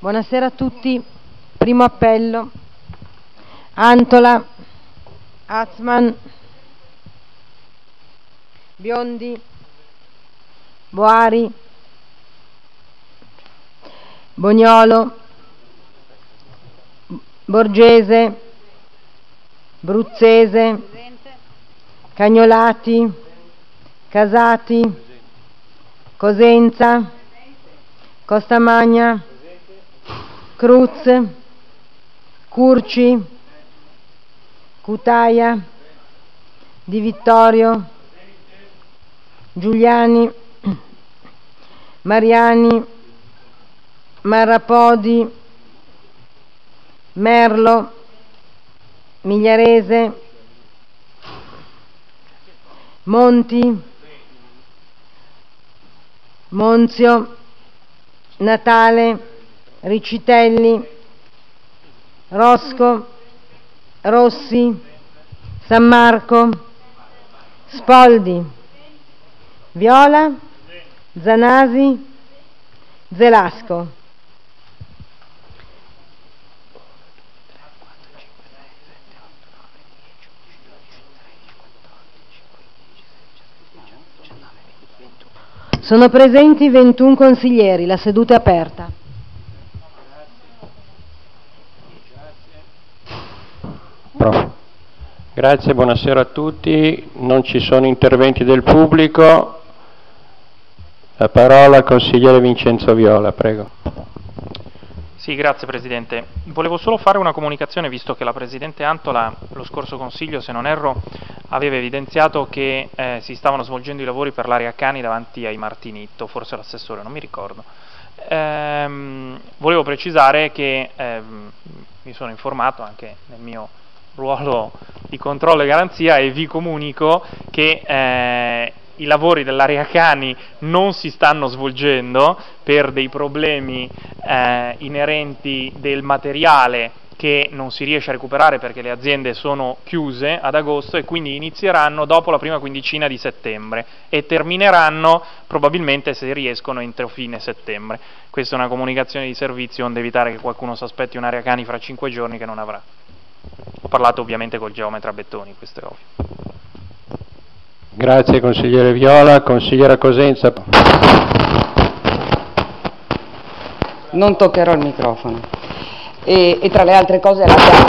Buonasera a tutti. Primo appello. Antola, Azman, Biondi, Boari, Bognolo, Borgese, Bruzzese, Cagnolati, Casati, Cosenza, Costamagna, Cruz, Curci, Cutaia, Di Vittorio, Giuliani, Mariani, Marrapodi, Merlo, Migliarese, Monti, Monzio, Natale, Riccitelli, Rosco, Rossi, San Marco, Spoldi, Viola, Zanasi, Zelasco. Sono presenti 21 consiglieri, la seduta è aperta. Grazie, buonasera a tutti. Non ci sono interventi del pubblico. La parola al consigliere Vincenzo Viola, prego. Sì, grazie Presidente. Volevo solo fare una comunicazione, visto che la Presidente Antola, lo scorso Consiglio, se non erro, aveva evidenziato che si stavano svolgendo i lavori per l'area cani davanti ai Martinitto, forse l'assessore, non mi ricordo. Volevo precisare che mi sono informato anche nel mio ruolo di controllo e garanzia e vi comunico che i lavori dell'area cani non si stanno svolgendo per dei problemi inerenti del materiale che non si riesce a recuperare perché le aziende sono chiuse ad agosto, e quindi inizieranno dopo la prima quindicina di settembre e termineranno probabilmente, se riescono, entro fine settembre. Questa è una comunicazione di servizio, onde evitare che qualcuno si aspetti un'area cani fra 5 giorni che non avrà. Ho parlato ovviamente col geometra Bettoni, questo è ovvio. Grazie consigliere Viola. Consigliera Cosenza. Non toccherò il microfono. E tra le altre cose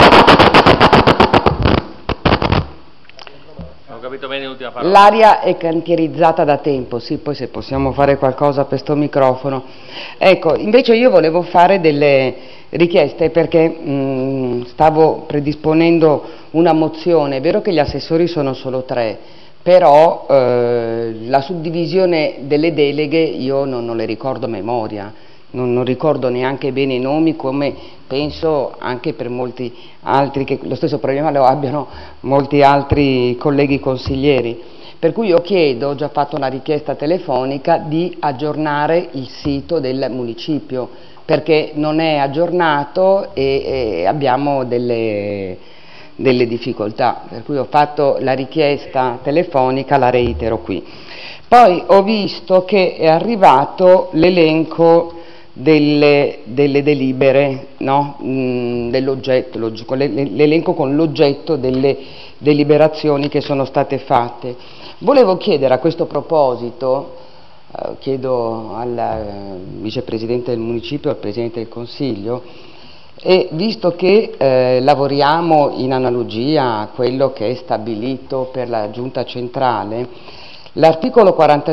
Ho capito bene l'ultima parola. L'aria è cantierizzata da tempo, sì, poi se possiamo fare qualcosa per sto microfono. Ecco, invece io volevo fare delle richieste perché stavo predisponendo una mozione. È vero che gli assessori sono solo 3, però la suddivisione delle deleghe io non le ricordo a memoria, non ricordo neanche bene i nomi, come penso anche per molti altri che lo stesso problema lo abbiano molti altri colleghi consiglieri. Per cui io chiedo, ho già fatto una richiesta telefonica, di aggiornare il sito del municipio, perché non è aggiornato e abbiamo delle difficoltà, per cui ho fatto la richiesta telefonica, la reitero qui. Poi ho visto che è arrivato l'elenco delle delibere, no? Dell'oggetto, l'elenco con l'oggetto delle deliberazioni che sono state fatte. Volevo chiedere a questo proposito, chiedo al vicepresidente del municipio, al presidente del consiglio, e visto che lavoriamo in analogia a quello che è stabilito per la giunta centrale, l'articolo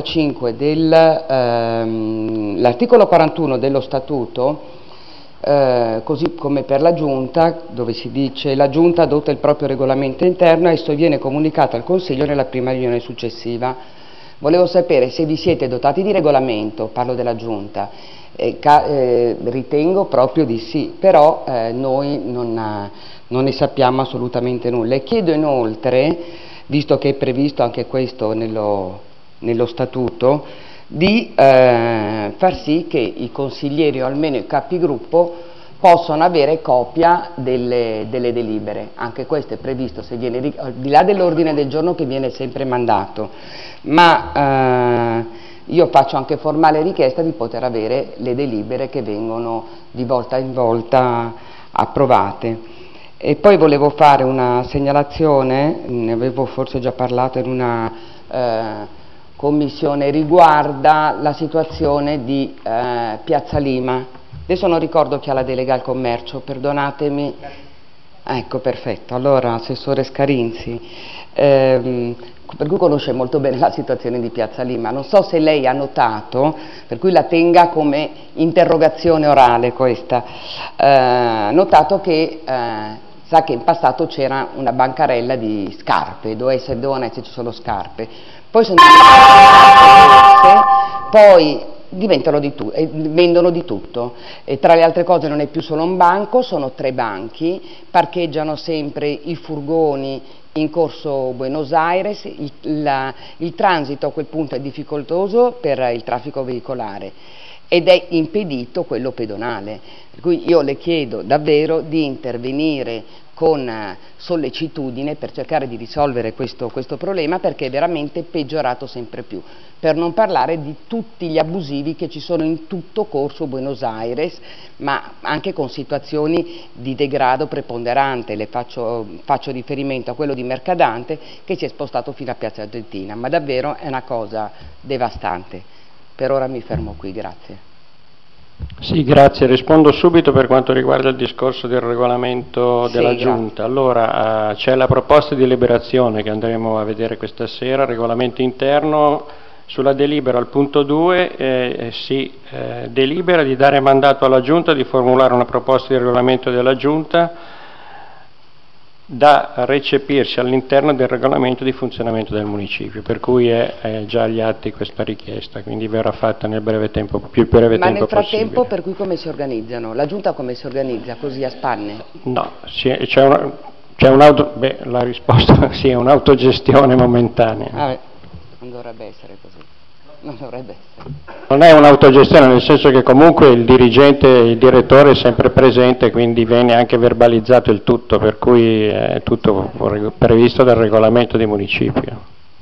41 dello statuto, così come per la giunta, dove si dice: la giunta adotta il proprio regolamento interno, esso viene comunicato al consiglio nella prima riunione successiva. Volevo sapere se vi siete dotati di regolamento, parlo della giunta. Ritengo proprio di sì, però noi non ne sappiamo assolutamente nulla. E chiedo inoltre, visto che è previsto anche questo nello statuto, di far sì che i consiglieri o almeno i capigruppo possano avere copia delle delibere. Anche questo è previsto, se viene, al di là dell'ordine del giorno che viene sempre mandato, ma io faccio anche formale richiesta di poter avere le delibere che vengono di volta in volta approvate. E poi volevo fare una segnalazione, ne avevo forse già parlato in una commissione, riguarda la situazione di Piazza Lima. Adesso non ricordo chi ha la delega al commercio, perdonatemi. Ecco, perfetto. Allora, assessore Scarinzi, per cui conosce molto bene la situazione di Piazza Lima. Non so se lei ha notato, per cui la tenga come interrogazione orale questa, ha notato che sa che in passato c'era una bancarella di scarpe, dovevano esserci solo scarpe, poi sono poi vendono di tutto, e tra le altre cose non è più solo un banco, sono 3 banchi, parcheggiano sempre i furgoni in corso Buenos Aires, il transito a quel punto è difficoltoso per il traffico veicolare ed è impedito quello pedonale, per cui io le chiedo davvero di intervenire con sollecitudine per cercare di risolvere questo problema, perché è veramente peggiorato sempre più, per non parlare di tutti gli abusivi che ci sono in tutto corso Buenos Aires, ma anche con situazioni di degrado preponderante. Le faccio riferimento a quello di Mercadante, che si è spostato fino a Piazza Argentina, ma davvero è una cosa devastante. Per ora mi fermo qui, grazie. Sì, grazie. Rispondo subito per quanto riguarda il discorso del regolamento della Sì, Giunta. Allora, c'è la proposta di liberazione che andremo a vedere questa sera, regolamento interno. Sulla delibera al punto 2 si delibera di dare mandato alla Giunta di formulare una proposta di regolamento della Giunta da recepirsi all'interno del regolamento di funzionamento del municipio, per cui è già agli atti questa richiesta, quindi verrà fatta nel breve tempo, più breve Ma tempo possibile. Ma nel frattempo per cui come si organizzano? La Giunta come si organizza? Così a spanne? No, la risposta sì, è un'autogestione momentanea. Vabbè, non dovrebbe essere così. Non dovrebbe essere. Non è un'autogestione, nel senso che comunque il dirigente, il direttore è sempre presente, quindi viene anche verbalizzato il tutto, per cui è tutto previsto dal regolamento di municipio.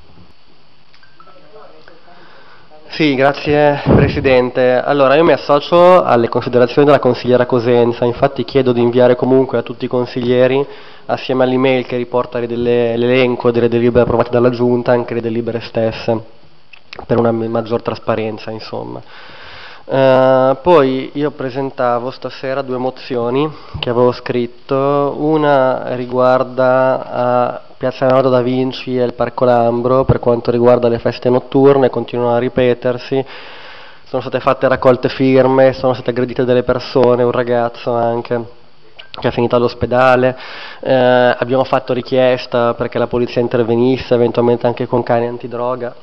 Sì, grazie Presidente. Allora, io mi associo alle considerazioni della consigliera Cosenza, infatti chiedo di inviare comunque a tutti i consiglieri, assieme all'email che riporta l'elenco delle delibere approvate dalla Giunta, anche le delibere stesse, per una maggior trasparenza, insomma. Poi io presentavo stasera 2 mozioni che avevo scritto, una riguarda a Piazza Leonardo da Vinci e il Parco Lambro per quanto riguarda le feste notturne, continuano a ripetersi, sono state fatte raccolte firme, sono state aggredite delle persone, un ragazzo anche che è finito all'ospedale, abbiamo fatto richiesta perché la polizia intervenisse eventualmente anche con cani antidroga,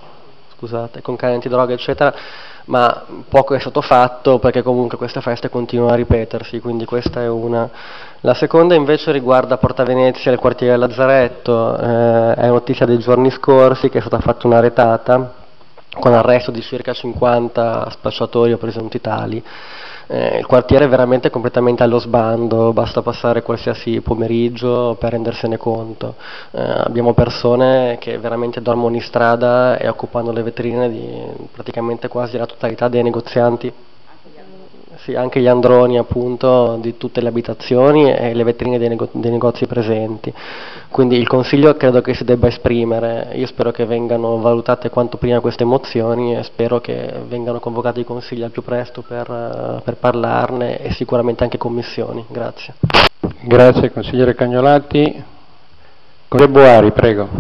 eccetera, ma poco è stato fatto perché comunque queste feste continuano a ripetersi, quindi questa è una. La seconda invece riguarda Porta Venezia, il quartiere Lazzaretto, è notizia dei giorni scorsi che è stata fatta una retata con arresto di circa 50 spacciatori o presunti tali. Il quartiere è veramente completamente allo sbando, basta passare qualsiasi pomeriggio per rendersene conto. Abbiamo persone che veramente dormono in strada e occupano le vetrine di praticamente quasi la totalità dei negozianti. Sì, anche gli androni appunto di tutte le abitazioni e le vetrine dei negozi presenti. Quindi il Consiglio credo che si debba esprimere, io spero che vengano valutate quanto prima queste mozioni e spero che vengano convocati i Consigli al più presto per parlarne e sicuramente anche commissioni. Grazie. Grazie consigliere Cagnolati. Consigliere Boari, prego.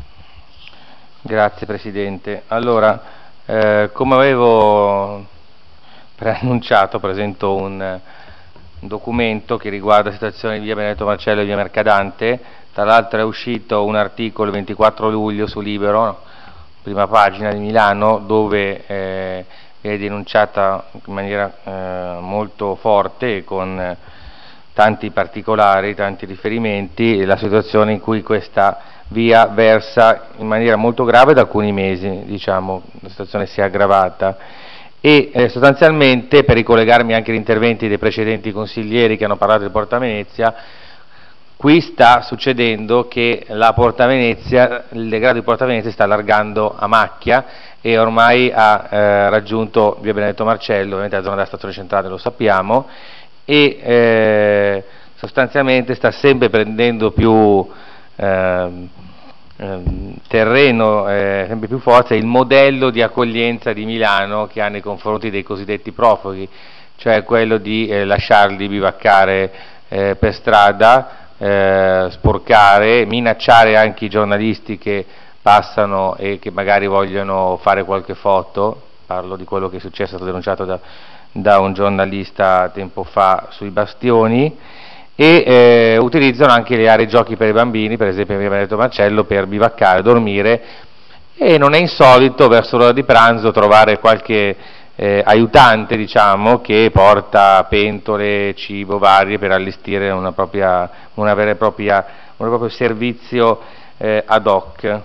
Grazie Presidente. Allora, come avevo preannunciato, presento un documento che riguarda la situazione di via Benedetto Marcello e via Mercadante. Tra l'altro è uscito un articolo il 24 luglio su Libero, prima pagina di Milano, dove viene denunciata in maniera molto forte e con tanti particolari, tanti riferimenti, la situazione in cui questa via versa in maniera molto grave da alcuni mesi, diciamo, la situazione si è aggravata. E sostanzialmente, per ricollegarmi anche agli interventi dei precedenti consiglieri che hanno parlato di Porta Venezia, qui sta succedendo che la Porta Venezia, il degrado di Porta Venezia sta allargando a macchia e ormai ha raggiunto via Benedetto Marcello, ovviamente la zona della stazione centrale lo sappiamo, e sostanzialmente sta sempre prendendo più terreno, sempre più forza, il modello di accoglienza di Milano che ha nei confronti dei cosiddetti profughi, cioè quello di lasciarli bivaccare per strada, sporcare, minacciare anche i giornalisti che passano e che magari vogliono fare qualche foto. Parlo di quello che è successo, è stato denunciato da un giornalista tempo fa sui bastioni, e utilizzano anche le aree giochi per i bambini, per esempio in via Benedetto Marcello, per bivaccare, dormire, e non è insolito verso l'ora di pranzo trovare qualche aiutante, diciamo, che porta pentole, cibo varie per allestire un vero e proprio servizio ad hoc.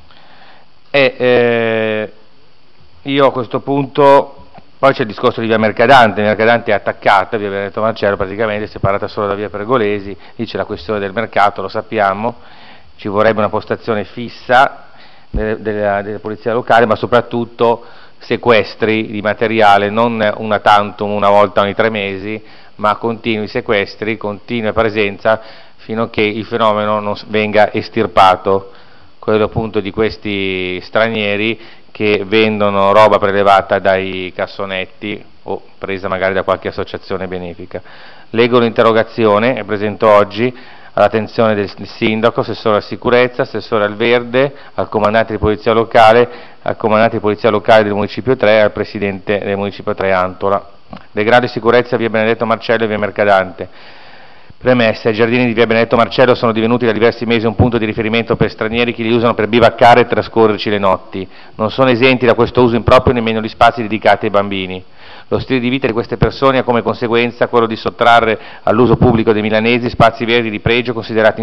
Io a questo punto, poi c'è il discorso di via Mercadante è attaccata, via Benedetto Marcello praticamente separata solo da via Pergolesi, lì c'è la questione del mercato, lo sappiamo, ci vorrebbe una postazione fissa della polizia locale, ma soprattutto sequestri di materiale, non una tantum, una volta ogni 3 mesi, ma continui sequestri, continua presenza, fino a che il fenomeno non venga estirpato, quello appunto di questi stranieri che vendono roba prelevata dai cassonetti o presa magari da qualche associazione benefica. Leggo l'interrogazione e presento oggi all'attenzione del sindaco, assessore alla sicurezza, assessore al verde, al comandante di polizia locale, al comandante di polizia locale del municipio 3 e al presidente del municipio 3 Antola. Degrado di sicurezza via Benedetto Marcello e via Mercadante. Premessa: i giardini di via Benedetto Marcello sono divenuti da diversi mesi un punto di riferimento per stranieri che li usano per bivaccare e trascorrerci le notti. Non sono esenti da questo uso improprio nemmeno gli spazi dedicati ai bambini. Lo stile di vita di queste persone ha come conseguenza quello di sottrarre all'uso pubblico dei milanesi spazi verdi di pregio considerati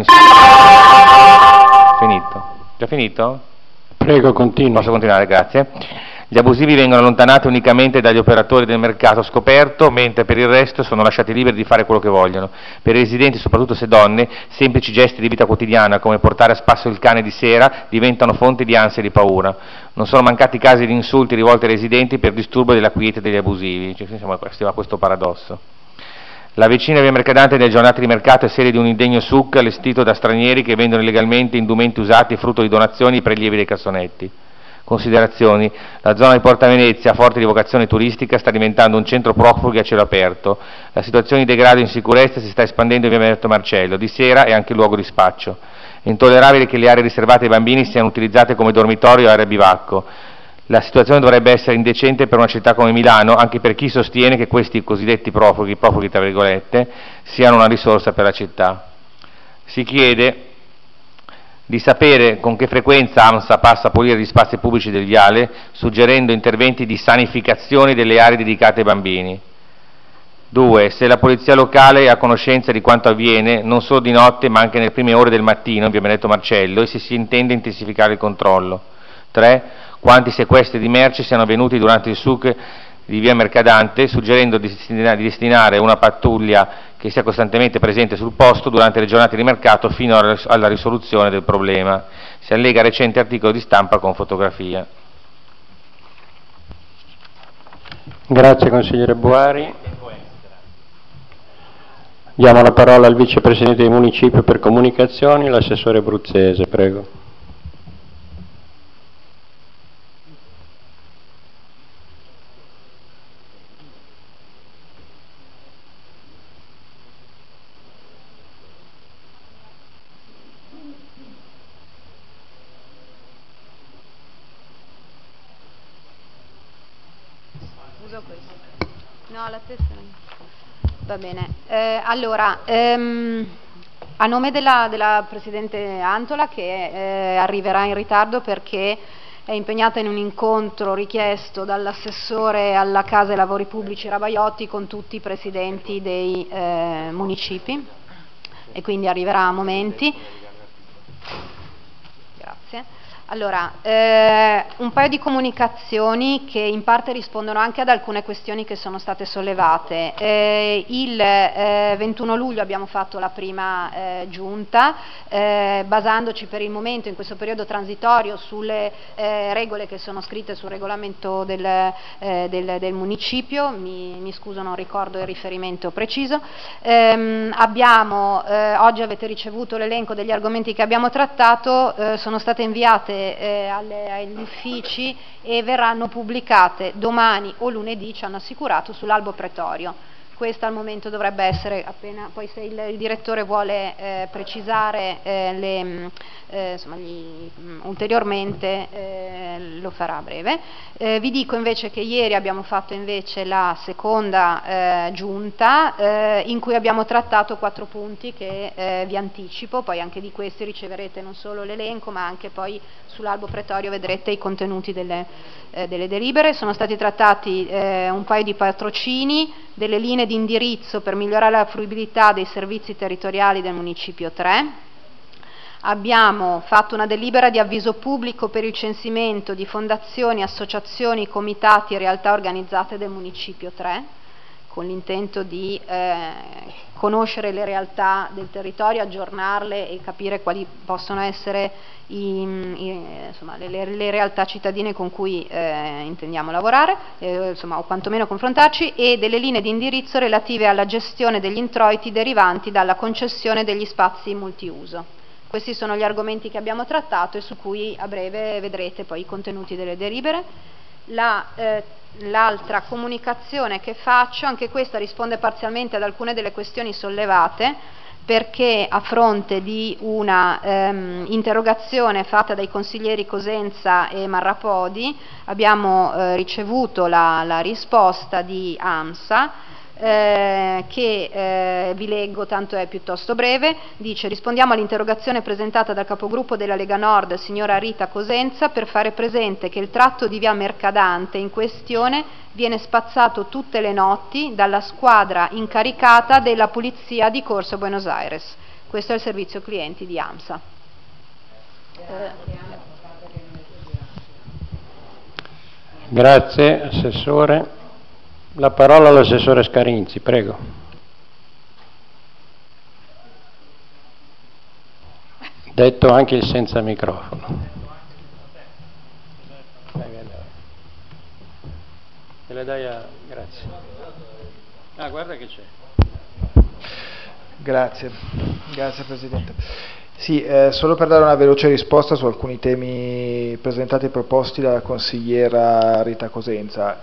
Finito? Già finito? Prego, continui. Posso continuare, grazie. Gli abusivi vengono allontanati unicamente dagli operatori del mercato scoperto, mentre per il resto sono lasciati liberi di fare quello che vogliono. Per i residenti, soprattutto se donne, semplici gesti di vita quotidiana, come portare a spasso il cane di sera, diventano fonte di ansia e di paura. Non sono mancati casi di insulti rivolti ai residenti per disturbo della quiete degli abusivi. Siamo a questo paradosso. La vicina via Mercadante delle giornate di mercato è sede di un indegno suc allestito da stranieri che vendono illegalmente indumenti usati frutto di donazioni e prelievi dei cassonetti. Considerazioni: la zona di Porta Venezia, forte di vocazione turistica, sta diventando un centro profughi a cielo aperto. La situazione di degrado e insicurezza si sta espandendo in via Benedetto Marcello, di sera è anche luogo di spaccio. È intollerabile che le aree riservate ai bambini siano utilizzate come dormitorio o area bivacco. La situazione dovrebbe essere indecente per una città come Milano, anche per chi sostiene che questi cosiddetti profughi tra virgolette, siano una risorsa per la città. Si chiede di sapere con che frequenza AMSA passa a pulire gli spazi pubblici del viale, suggerendo interventi di sanificazione delle aree dedicate ai bambini. 2. Se la polizia locale è a conoscenza di quanto avviene, non solo di notte ma anche nelle prime ore del mattino in via Benedetto Marcello, e se si intende intensificare il controllo. 3. Quanti sequestri di merci siano avvenuti durante il SUC di via Mercadante, suggerendo di destinare una pattuglia che sia costantemente presente sul posto durante le giornate di mercato fino alla risoluzione del problema. Si allega recente articolo di stampa con fotografia. Grazie consigliere Boari. Diamo la parola al vicepresidente del municipio per comunicazioni, l'assessore Bruzzese, prego. No, la stessa. Va bene. Allora, a nome della Presidente Antola, che arriverà in ritardo perché è impegnata in un incontro richiesto dall'assessore alla Casa e Lavori Pubblici Rabaiotti con tutti i presidenti dei municipi, e quindi arriverà a momenti. Grazie. Allora, un paio di comunicazioni che in parte rispondono anche ad alcune questioni che sono state sollevate. Il 21 luglio abbiamo fatto la prima giunta, basandoci per il momento in questo periodo transitorio sulle regole che sono scritte sul regolamento del municipio, mi scuso non ricordo il riferimento preciso. Oggi avete ricevuto l'elenco degli argomenti che abbiamo trattato, sono state inviate agli uffici e verranno pubblicate domani o lunedì, ci hanno assicurato, sull'albo pretorio. Questa al momento dovrebbe essere, appena poi se il direttore vuole precisare ulteriormente lo farà a breve. Vi dico invece che ieri abbiamo fatto invece la seconda giunta in cui abbiamo trattato 4 punti che vi anticipo, poi anche di questi riceverete non solo l'elenco ma anche poi sull'albo pretorio vedrete i contenuti delle delibere. Sono stati trattati un paio di patrocini, delle linee di indirizzo per migliorare la fruibilità dei servizi territoriali del Municipio 3. Abbiamo fatto una delibera di avviso pubblico per il censimento di fondazioni, associazioni, comitati e realtà organizzate del Municipio 3, con l'intento di conoscere le realtà del territorio, aggiornarle e capire quali possono essere le realtà cittadine con cui intendiamo lavorare, o quantomeno confrontarci, e delle linee di indirizzo relative alla gestione degli introiti derivanti dalla concessione degli spazi multiuso. Questi sono gli argomenti che abbiamo trattato e su cui a breve vedrete poi i contenuti delle delibere. L'altra comunicazione che faccio, anche questa risponde parzialmente ad alcune delle questioni sollevate, perché a fronte di una interrogazione fatta dai consiglieri Cosenza e Marrapodi abbiamo ricevuto la risposta di AMSA, che vi leggo, tanto è piuttosto breve. Dice: rispondiamo all'interrogazione presentata dal capogruppo della Lega Nord, signora Rita Cosenza, per fare presente che il tratto di via Mercadante in questione viene spazzato tutte le notti dalla squadra incaricata della polizia di Corso Buenos Aires. Questo è il servizio clienti di AMSA. Grazie Assessore. La parola all'assessore Scarinzi, prego. Detto anche il senza microfono. Te le dai a... Grazie. Ah, guarda che c'è. Grazie Presidente. Sì, solo per dare una veloce risposta su alcuni temi presentati e proposti dalla consigliera Rita Cosenza.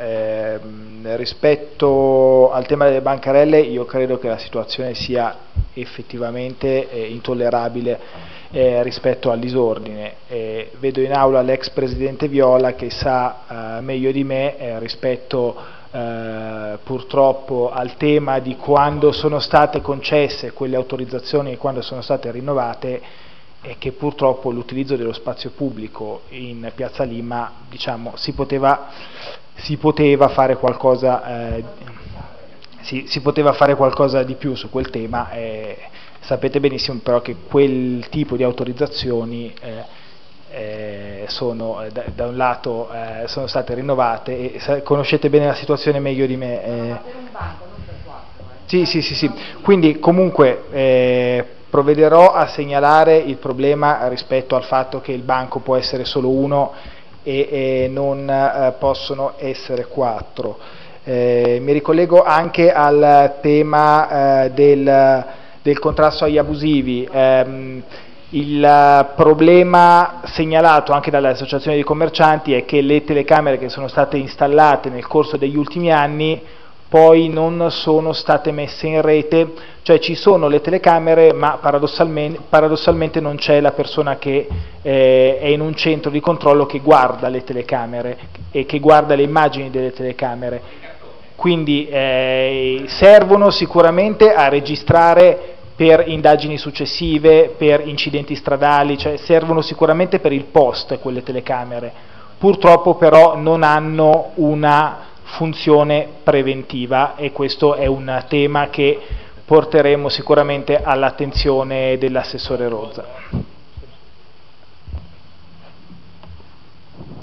Rispetto al tema delle bancarelle, io credo che la situazione sia effettivamente intollerabile rispetto al disordine. Vedo in aula l'ex Presidente Viola che sa meglio di me rispetto purtroppo al tema di quando sono state concesse quelle autorizzazioni e quando sono state rinnovate, e che purtroppo l'utilizzo dello spazio pubblico in Piazza Lima, diciamo, si poteva fare qualcosa si poteva fare qualcosa di più su quel tema. Sapete benissimo però che quel tipo di autorizzazioni sono da un lato sono state rinnovate e conoscete bene la situazione meglio di me. Sì. Quindi comunque provvederò a segnalare il problema rispetto al fatto che il banco può essere solo uno e non possono essere 4. Mi ricollego anche al tema del contrasto agli abusivi. Il problema segnalato anche dalle associazioni di commercianti è che le telecamere che sono state installate nel corso degli ultimi anni poi non sono state messe in rete, cioè ci sono le telecamere ma paradossalmente non c'è la persona che è in un centro di controllo che guarda le telecamere e che guarda le immagini delle telecamere. Quindi servono sicuramente a registrare per indagini successive, per incidenti stradali, cioè servono sicuramente per il post quelle telecamere. Purtroppo però non hanno una funzione preventiva e questo è un tema che porteremo sicuramente all'attenzione dell'assessore Rozza.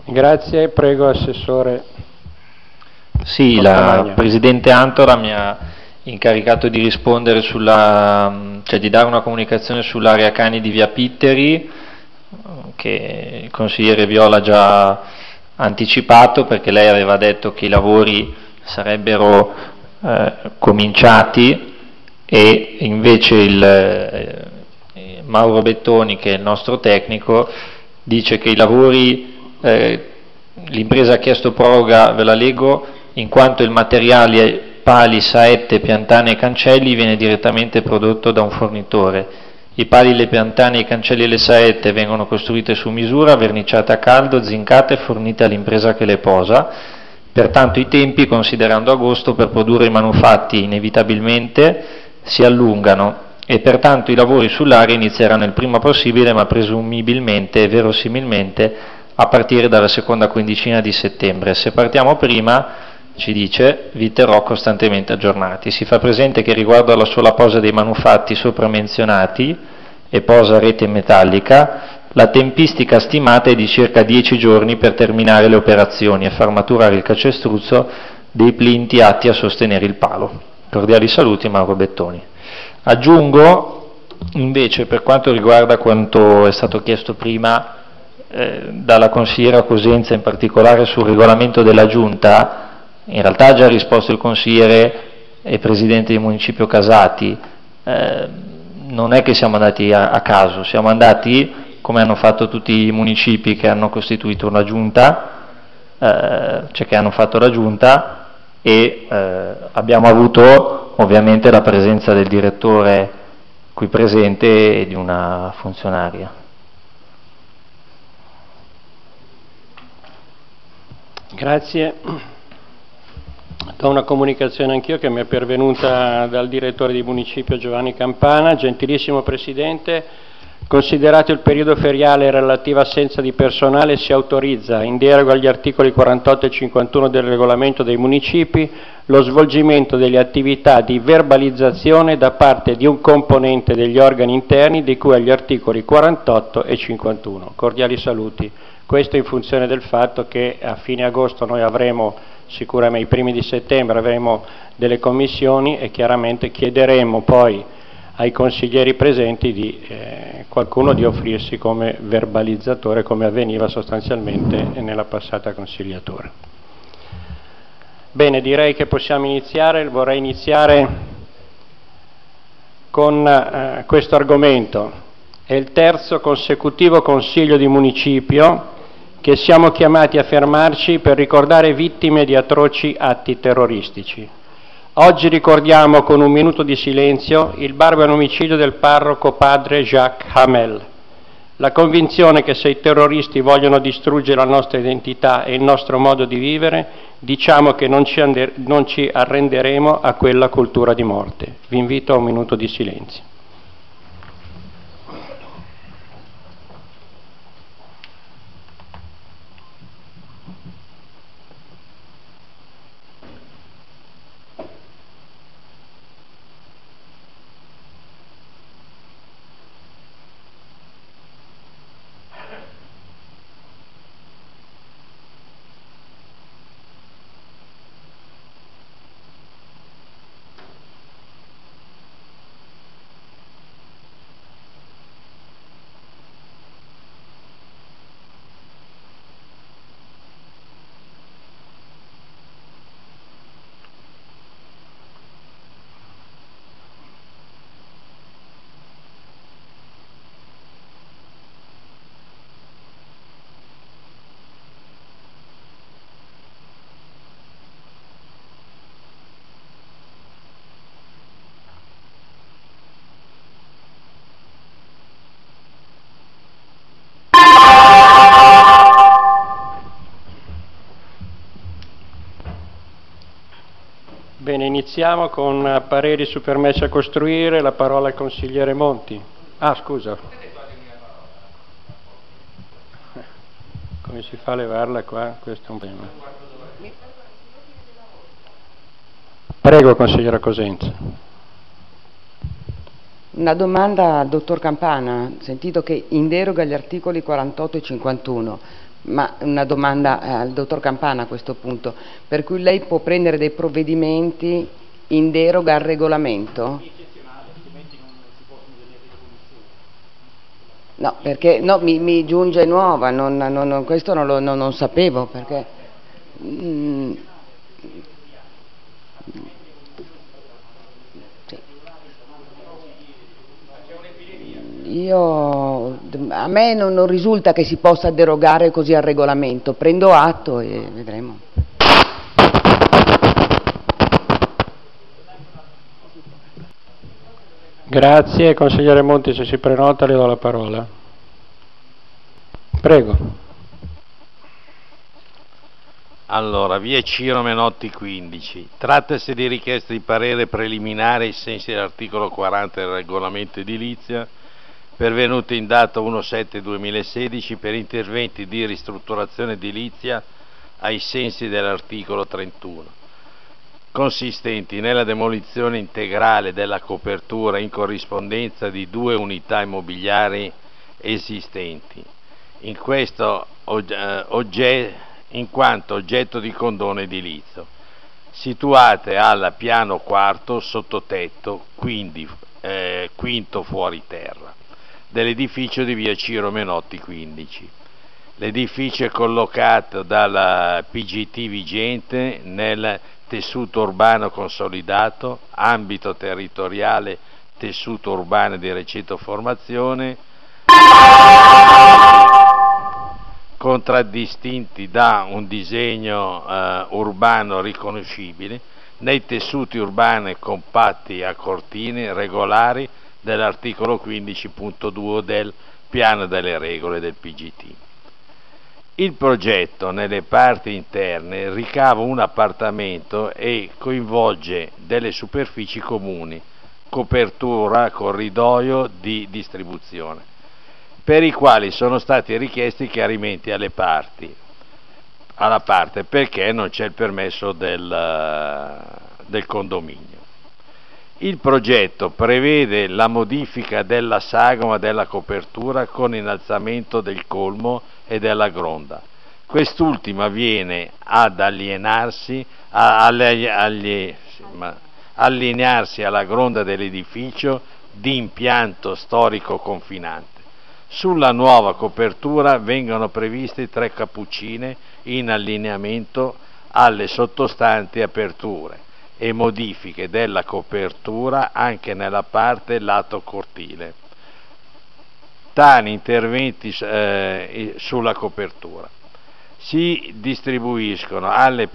Grazie, prego Assessore. Sì, la Presidente Antora mi ha incaricato di rispondere cioè di dare una comunicazione sull'area cani di via Pitteri, che il consigliere Viola ha già anticipato, perché lei aveva detto che i lavori sarebbero cominciati, e invece Mauro Bettoni, che è il nostro tecnico, dice che i lavori, l'impresa ha chiesto proroga, ve la leggo, in quanto il materiale pali, saette, piantane e cancelli viene direttamente prodotto da un fornitore. I pali, le piantane, i cancelli e le saette vengono costruite su misura, verniciate a caldo, zincate e fornite all'impresa che le posa. Pertanto i tempi, considerando agosto, per produrre i manufatti inevitabilmente si allungano, e pertanto i lavori sull'area inizieranno il prima possibile, ma presumibilmente e verosimilmente a partire dalla seconda quindicina di settembre. Se partiamo prima, ci dice, vi terrò costantemente aggiornati. Si fa presente che riguardo alla sola posa dei manufatti sopra menzionati e posa rete metallica, la tempistica stimata è di circa 10 giorni per terminare le operazioni e far maturare il calcestruzzo dei plinti atti a sostenere il palo. Cordiali saluti, Mauro Bettoni. Aggiungo invece, per quanto riguarda quanto è stato chiesto prima dalla consigliera Cosenza, in particolare sul regolamento della Giunta, in realtà ha già risposto il consigliere e presidente del municipio Casati. Non è che siamo andati a caso, siamo andati, come hanno fatto tutti i municipi che hanno costituito una giunta, cioè che hanno fatto la giunta, e abbiamo avuto ovviamente la presenza del direttore qui presente e di una funzionaria. Grazie. Do una comunicazione anch'io che mi è pervenuta dal direttore di municipio Giovanni Campana. Gentilissimo Presidente, considerato il periodo feriale e relativa assenza di personale, si autorizza, in deroga agli articoli 48 e 51 del regolamento dei municipi, lo svolgimento delle attività di verbalizzazione da parte di un componente degli organi interni di cui agli articoli 48 e 51. Cordiali saluti. Questo in funzione del fatto che a fine agosto noi avremo, sicuramente i primi di settembre avremo delle commissioni, e chiaramente chiederemo poi ai consiglieri presenti di qualcuno di offrirsi come verbalizzatore, come avveniva sostanzialmente nella passata consigliatura. Bene, direi che possiamo iniziare. Vorrei iniziare con questo argomento. È il terzo consecutivo consiglio di municipio che siamo chiamati a fermarci per ricordare vittime di atroci atti terroristici. Oggi ricordiamo con un minuto di silenzio il barbaro omicidio del parroco padre Jacques Hamel. La convinzione che se i terroristi vogliono distruggere la nostra identità e il nostro modo di vivere, diciamo che non ci arrenderemo a quella cultura di morte. Vi invito a un minuto di silenzio. Bene, iniziamo con pareri su permessi a costruire. La parola al consigliere Monti. Ah, scusa. Come si fa a levarla qua? Questo è un problema. Prego, consigliere Cosenza. Una domanda al dottor Campana. Sentito che in deroga agli articoli 48 e 51, Ma una domanda al dottor Campana a questo punto, per cui lei può prendere dei provvedimenti in deroga al regolamento? No, perché no, mi giunge nuova, questo non sapevo, perché a me non risulta che si possa derogare così al regolamento, prendo atto e vedremo. Grazie, consigliere Monti, se si prenota le do la parola. Prego. Allora, via Ciro Menotti 15. Trattasi di richiesta di parere preliminare ai sensi dell'articolo 40 del regolamento edilizia, pervenuto in data 1/7/2016 per interventi di ristrutturazione edilizia ai sensi dell'articolo 31, consistenti nella demolizione integrale della copertura in corrispondenza di 2 unità immobiliari esistenti, in quanto oggetto di condono edilizio, situate al piano quarto sottotetto, quindi quinto fuori terra, dell'edificio di via Ciro Menotti 15. L'edificio è collocato dalla PGT vigente nel tessuto urbano consolidato, ambito territoriale tessuto urbano di recente formazione, contraddistinti da un disegno urbano riconoscibile nei tessuti urbani compatti a cortine regolari dell'articolo 15.2 del piano delle regole del PGT. Il progetto nelle parti interne ricava un appartamento e coinvolge delle superfici comuni, copertura, corridoio di distribuzione, per i quali sono stati richiesti chiarimenti alla parte perché non c'è il permesso del condominio. Il progetto prevede la modifica della sagoma della copertura con innalzamento del colmo e della gronda. Quest'ultima viene ad allinearsi alla gronda dell'edificio di impianto storico confinante. Sulla nuova copertura vengono previste 3 cappuccine in allineamento alle sottostanti aperture e modifiche della copertura anche nella parte lato cortile. Tali interventi sulla copertura si discostano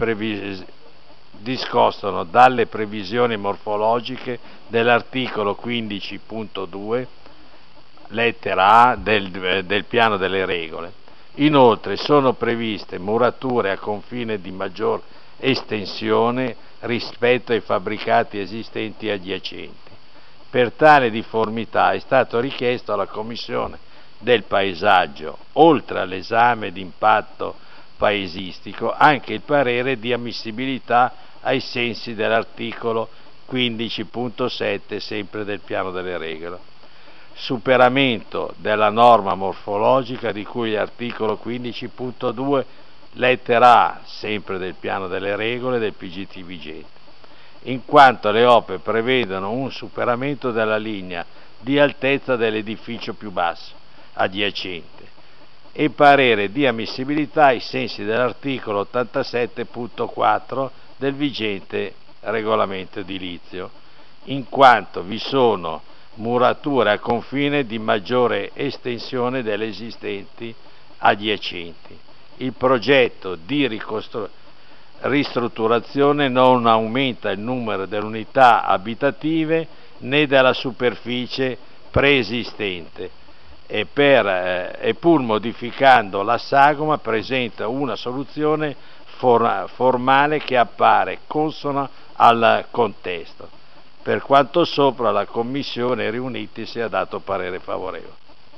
dalle previsioni morfologiche dell'articolo 15.2 lettera A del piano delle regole. Inoltre sono previste murature a confine di maggior estensione rispetto ai fabbricati esistenti adiacenti. Per tale difformità è stato richiesto alla Commissione del Paesaggio, oltre all'esame di impatto paesistico, anche il parere di ammissibilità ai sensi dell'articolo 15.7 sempre del piano delle regole. Superamento della norma morfologica di cui articolo 15.2 lettera A sempre del piano delle regole del PGT vigente, in quanto le opere prevedono un superamento della linea di altezza dell'edificio più basso adiacente, e parere di ammissibilità ai sensi dell'articolo 87.4 del vigente regolamento edilizio, in quanto vi sono murature a confine di maggiore estensione delle esistenti adiacenti. Il progetto di ristrutturazione non aumenta il numero delle unità abitative né della superficie preesistente e pur modificando la sagoma presenta una soluzione formale che appare consona al contesto. Per quanto sopra, la Commissione riunitisi ha dato parere favorevole.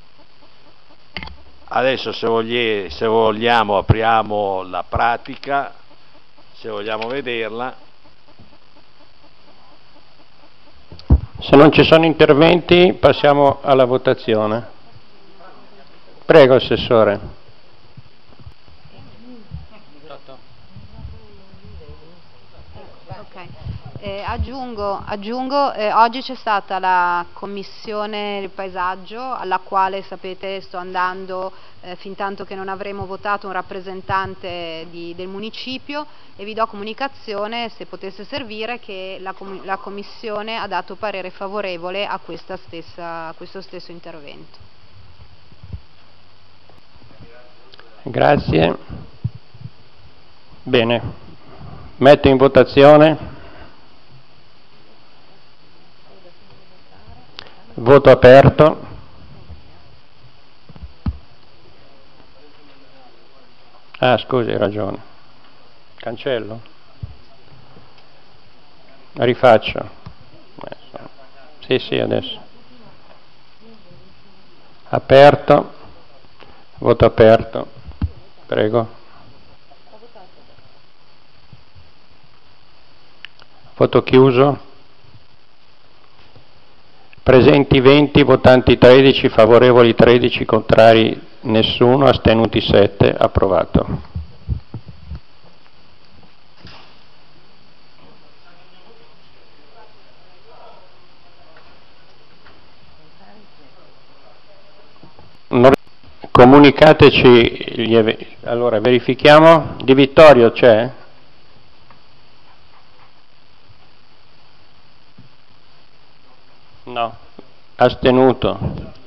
Adesso se vogliamo apriamo la pratica, se vogliamo vederla. Se non ci sono interventi passiamo alla votazione. Prego, Assessore. Aggiungo, oggi c'è stata la commissione del paesaggio alla quale, sapete, sto andando fin tanto che non avremo votato un rappresentante del municipio, e vi do comunicazione, se potesse servire, che la commissione ha dato parere favorevole a questo stesso intervento. Grazie. Bene, metto in votazione. Voto aperto. Ah, scusi, hai ragione. Cancello? Rifaccio. Sì, adesso. Aperto. Voto aperto. Prego. Voto chiuso. Presenti 20, votanti 13, favorevoli 13, contrari nessuno, astenuti 7, approvato. Comunicateci allora verifichiamo. Di Vittorio c'è? No. Astenuto.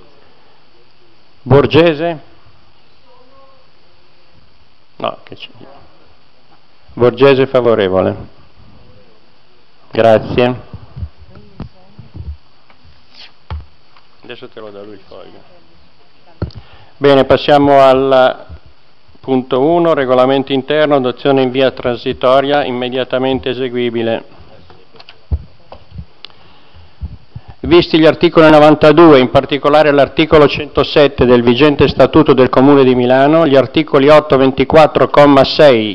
Borgese? No, che c'è. Borgese favorevole. Grazie. Adesso te lo do lui il foglio. Bene, passiamo al punto 1, regolamento interno, adozione in via transitoria, immediatamente eseguibile. Visti gli articoli 92, in particolare l'articolo 107 del vigente Statuto del Comune di Milano, gli articoli 824,6,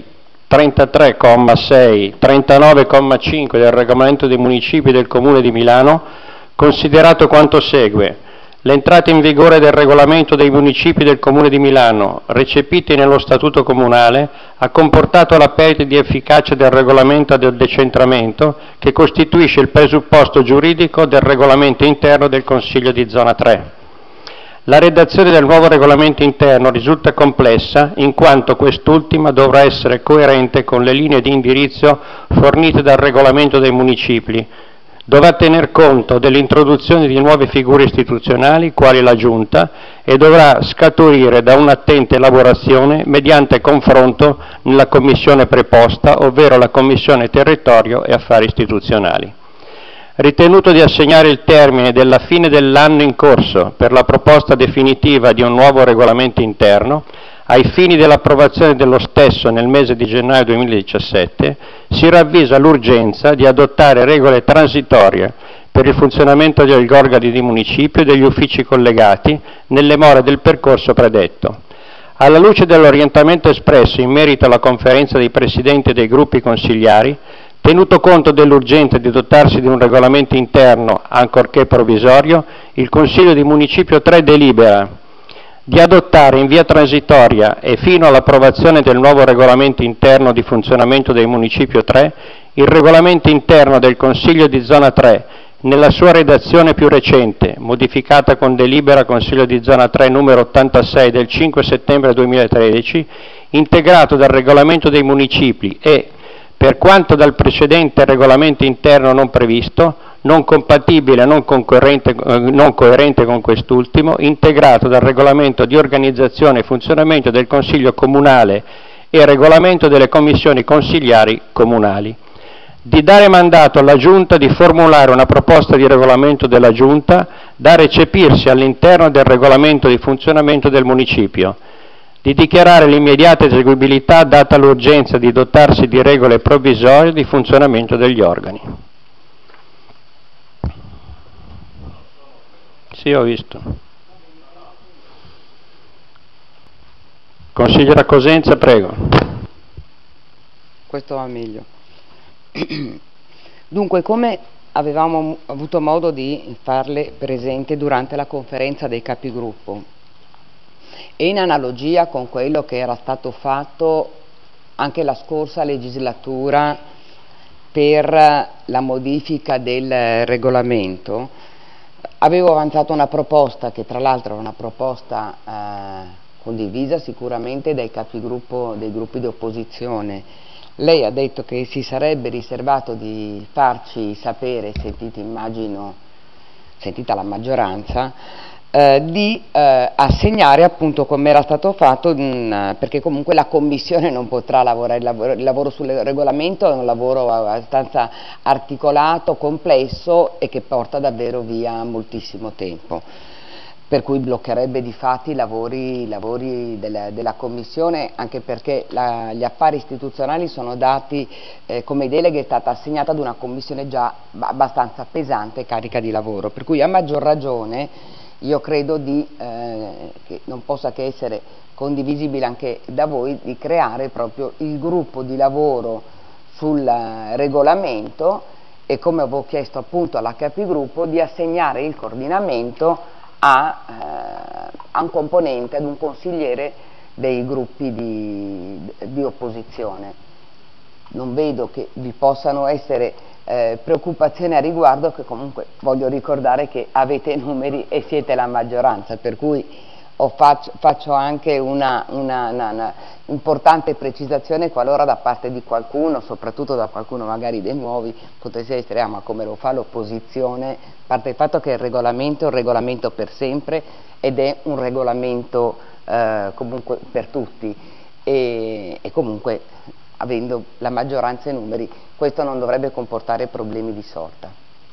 33,6, 39,5 del Regolamento dei Municipi del Comune di Milano, considerato quanto segue. L'entrata in vigore del Regolamento dei Municipi del Comune di Milano, recepiti nello Statuto Comunale, ha comportato la perdita di efficacia del Regolamento del decentramento, che costituisce il presupposto giuridico del Regolamento interno del Consiglio di Zona 3. La redazione del nuovo Regolamento interno risulta complessa, in quanto quest'ultima dovrà essere coerente con le linee di indirizzo fornite dal Regolamento dei Municipi. Dovrà tener conto dell'introduzione di nuove figure istituzionali, quali la Giunta, e dovrà scaturire da un'attenta elaborazione mediante confronto nella commissione preposta, ovvero la Commissione Territorio e Affari Istituzionali. Ritenuto di assegnare il termine della fine dell'anno in corso per la proposta definitiva di un nuovo regolamento interno, ai fini dell'approvazione dello stesso nel mese di gennaio 2017, si ravvisa l'urgenza di adottare regole transitorie per il funzionamento degli organi di municipio e degli uffici collegati nelle more del percorso predetto. Alla luce dell'orientamento espresso in merito alla conferenza dei presidenti dei gruppi consigliari, tenuto conto dell'urgenza di dotarsi di un regolamento interno, ancorché provvisorio, il Consiglio di Municipio 3 delibera di adottare in via transitoria e fino all'approvazione del nuovo regolamento interno di funzionamento del Municipio 3, il regolamento interno del Consiglio di Zona 3, nella sua redazione più recente, modificata con delibera Consiglio di Zona 3 numero 86 del 5 settembre 2013, integrato dal regolamento dei municipi e, per quanto dal precedente regolamento interno non previsto, non compatibile e non coerente con quest'ultimo, integrato dal regolamento di organizzazione e funzionamento del Consiglio Comunale e regolamento delle commissioni consigliari comunali. Di dare mandato alla Giunta di formulare una proposta di regolamento della Giunta da recepirsi all'interno del regolamento di funzionamento del municipio. Di dichiarare l'immediata eseguibilità data l'urgenza di dotarsi di regole provvisorie di funzionamento degli organi. Sì, ho visto. Consigliera Cosenza, prego. Questo va meglio. Dunque, come avevamo avuto modo di farle presente durante la conferenza dei capigruppo, e in analogia con quello che era stato fatto anche la scorsa legislatura per la modifica del regolamento, avevo avanzato una proposta che tra l'altro è una proposta condivisa sicuramente dai capigruppo dei gruppi di opposizione. Lei ha detto che si sarebbe riservato di farci sapere, sentita la maggioranza, di assegnare, appunto come era stato fatto, perché comunque la Commissione non potrà lavorare, il lavoro sul regolamento è un lavoro abbastanza articolato, complesso e che porta davvero via moltissimo tempo, per cui bloccherebbe di fatti i lavori della Commissione, anche perché gli affari istituzionali sono dati come delega, è stata assegnata ad una Commissione già abbastanza pesante e carica di lavoro, per cui a maggior ragione io credo che non possa che essere condivisibile anche da voi di creare proprio il gruppo di lavoro sul regolamento e, come avevo chiesto appunto alla capigruppo, di assegnare il coordinamento a un componente, ad un consigliere dei gruppi di opposizione. Non vedo che vi possano essere preoccupazioni a riguardo, che comunque voglio ricordare che avete numeri e siete la maggioranza, per cui faccio anche una importante precisazione qualora da parte di qualcuno, soprattutto da qualcuno magari dei nuovi, potesse essere ma come lo fa l'opposizione, a parte il fatto che il regolamento è un regolamento per sempre ed è un regolamento comunque per tutti e comunque avendo la maggioranza e numeri questo non dovrebbe comportare problemi di sorta.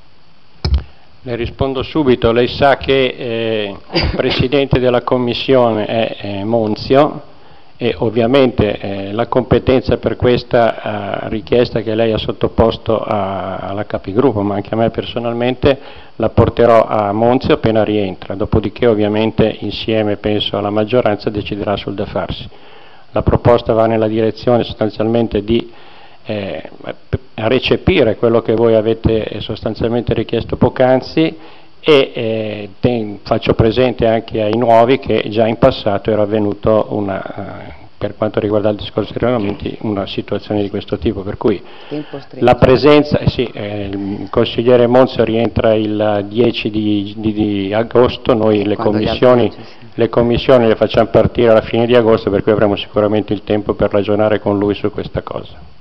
Le rispondo subito. Lei sa che il Presidente della Commissione è Monzio e ovviamente la competenza per questa richiesta che lei ha sottoposto alla capigruppo, ma anche a me personalmente, la porterò a Monzio appena rientra, dopodiché ovviamente insieme, penso, alla maggioranza deciderà sul da farsi. La proposta va nella direzione sostanzialmente di recepire quello che voi avete sostanzialmente richiesto poc'anzi e faccio presente anche ai nuovi che già in passato era avvenuto per quanto riguarda il discorso dei regolamenti una situazione di questo tipo, per cui la presenza, il consigliere Monzio rientra il 10 di agosto, noi le commissioni le facciamo partire alla fine di agosto, per cui avremo sicuramente il tempo per ragionare con lui su questa cosa.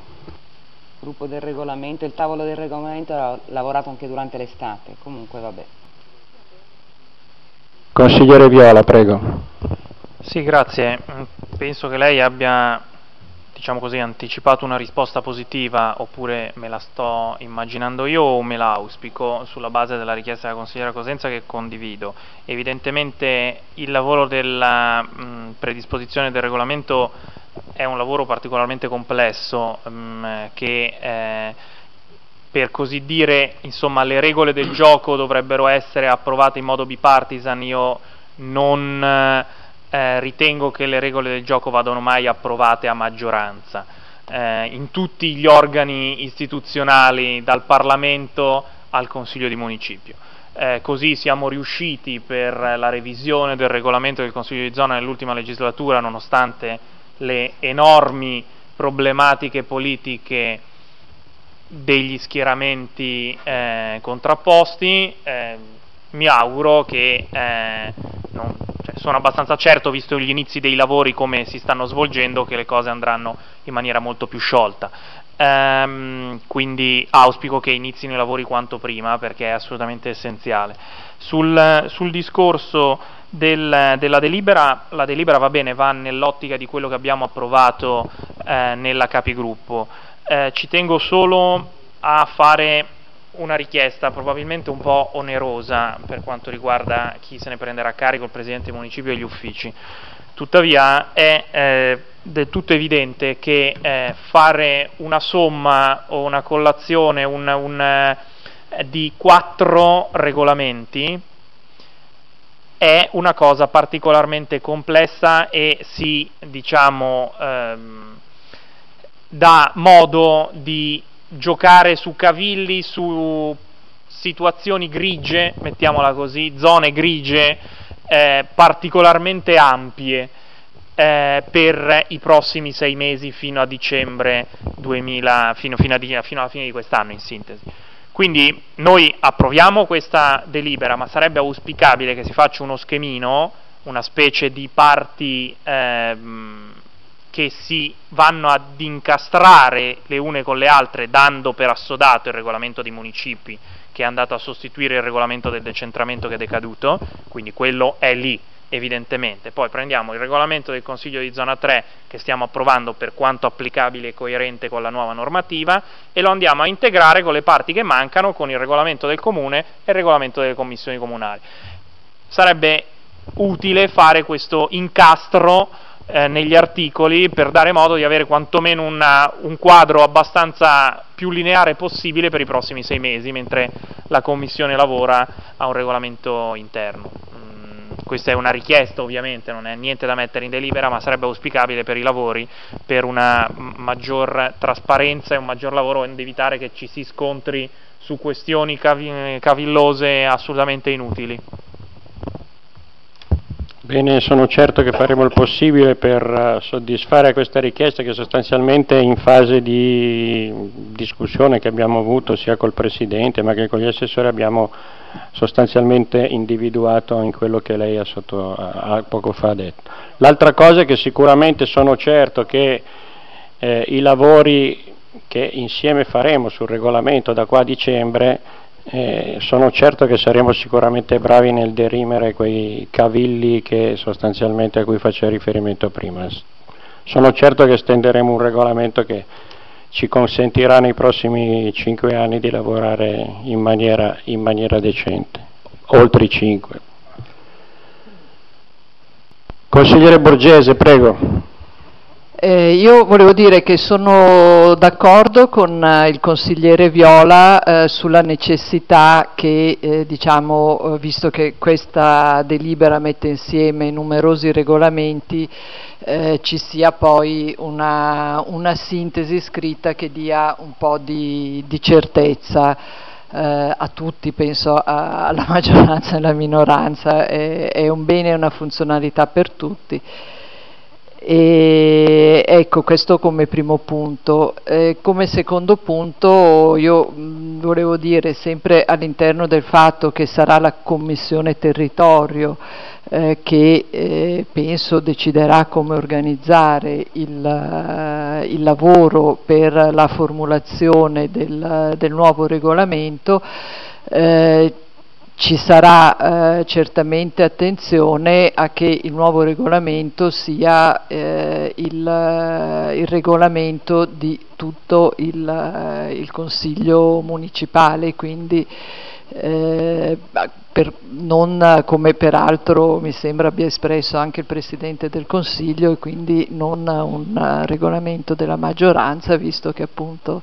Il gruppo del regolamento, il tavolo del regolamento ha lavorato anche durante l'estate, comunque vabbè. Consigliere Viola, prego. Sì, grazie. Penso che lei abbia, diciamo così, anticipato una risposta positiva, oppure me la sto immaginando io o me la auspico sulla base della richiesta della consigliera Cosenza, che condivido. Evidentemente il lavoro della predisposizione del regolamento è un lavoro particolarmente complesso che per così dire, insomma, le regole del gioco dovrebbero essere approvate in modo bipartisan. Io non ritengo che le regole del gioco vadano mai approvate a maggioranza in tutti gli organi istituzionali, dal Parlamento al Consiglio di Municipio. Così siamo riusciti per la revisione del regolamento del Consiglio di zona nell'ultima legislatura, nonostante le enormi problematiche politiche degli schieramenti contrapposti. Mi auguro che sono abbastanza certo, visto gli inizi dei lavori come si stanno svolgendo, che le cose andranno in maniera molto più sciolta. Quindi auspico che inizino i lavori quanto prima, perché è assolutamente essenziale. Sul discorso della delibera, la delibera va bene, va nell'ottica di quello che abbiamo approvato nella capigruppo. Ci tengo solo a fare una richiesta probabilmente un po' onerosa per quanto riguarda chi se ne prenderà a carico, il Presidente del Municipio e gli uffici. Tuttavia è del tutto evidente che fare una somma o una collazione di 4 regolamenti è una cosa particolarmente complessa e si, diciamo, dà modo di giocare su cavilli, su situazioni grigie, mettiamola così, zone grigie particolarmente ampie, per i prossimi 6 mesi fino a dicembre fino alla fine di quest'anno, in sintesi. Quindi noi approviamo questa delibera, ma sarebbe auspicabile che si faccia uno schemino, una specie di parti che si vanno ad incastrare le une con le altre, dando per assodato il regolamento dei municipi, che è andato a sostituire il regolamento del decentramento che è decaduto, quindi quello è lì evidentemente. Poi prendiamo il regolamento del Consiglio di Zona 3 che stiamo approvando per quanto applicabile e coerente con la nuova normativa e lo andiamo a integrare con le parti che mancano con il regolamento del Comune e il regolamento delle commissioni comunali. Sarebbe utile fare questo incastro negli articoli per dare modo di avere quantomeno un quadro abbastanza più lineare possibile per i prossimi 6 mesi, mentre la Commissione lavora a un regolamento interno. Questa è una richiesta, ovviamente, non è niente da mettere in delibera, ma sarebbe auspicabile per i lavori, per una maggior trasparenza e un maggior lavoro, ed evitare che ci si scontri su questioni cavillose assolutamente inutili. Bene, sono certo che faremo il possibile per soddisfare questa richiesta, che sostanzialmente è in fase di discussione che abbiamo avuto sia col Presidente ma che con gli assessori abbiamo sostanzialmente individuato in quello che lei ha poco fa detto. L'altra cosa è che sicuramente sono certo che i lavori che insieme faremo sul regolamento da qua a dicembre sono certo che saremo sicuramente bravi nel derimere quei cavilli che sostanzialmente a cui faceva riferimento prima. Sono certo che stenderemo un regolamento che ci consentirà nei prossimi 5 anni di lavorare in maniera decente, oltre i 5. Consigliere Borgese, prego. Io volevo dire che sono d'accordo con il consigliere Viola sulla necessità che, visto che questa delibera mette insieme numerosi regolamenti, ci sia poi una sintesi scritta che dia un po' di certezza a tutti, penso alla maggioranza e alla minoranza, è un bene e una funzionalità per tutti. E ecco, questo come primo punto. Come secondo punto io volevo dire, sempre all'interno del fatto che sarà la Commissione Territorio che penso deciderà come organizzare il lavoro per la formulazione del nuovo regolamento, ci sarà certamente attenzione a che il nuovo regolamento sia il regolamento di tutto il Consiglio municipale, quindi non come peraltro mi sembra abbia espresso anche il Presidente del Consiglio, e quindi non un regolamento della maggioranza, visto che appunto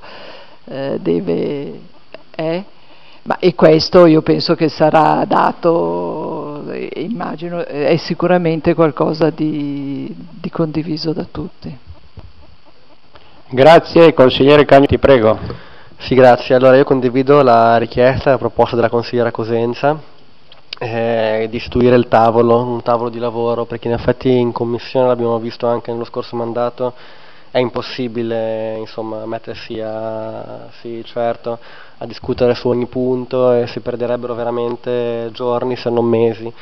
e questo io penso che sarà dato, immagino, è sicuramente qualcosa di condiviso da tutti. Grazie, consigliere Cagnati, prego. Sì, grazie. Allora io condivido la richiesta, la proposta della consigliera Cosenza di istituire un tavolo di lavoro, perché in effetti in commissione, l'abbiamo visto anche nello scorso mandato, è impossibile mettersi a discutere su ogni punto, e si perderebbero veramente giorni se non mesi,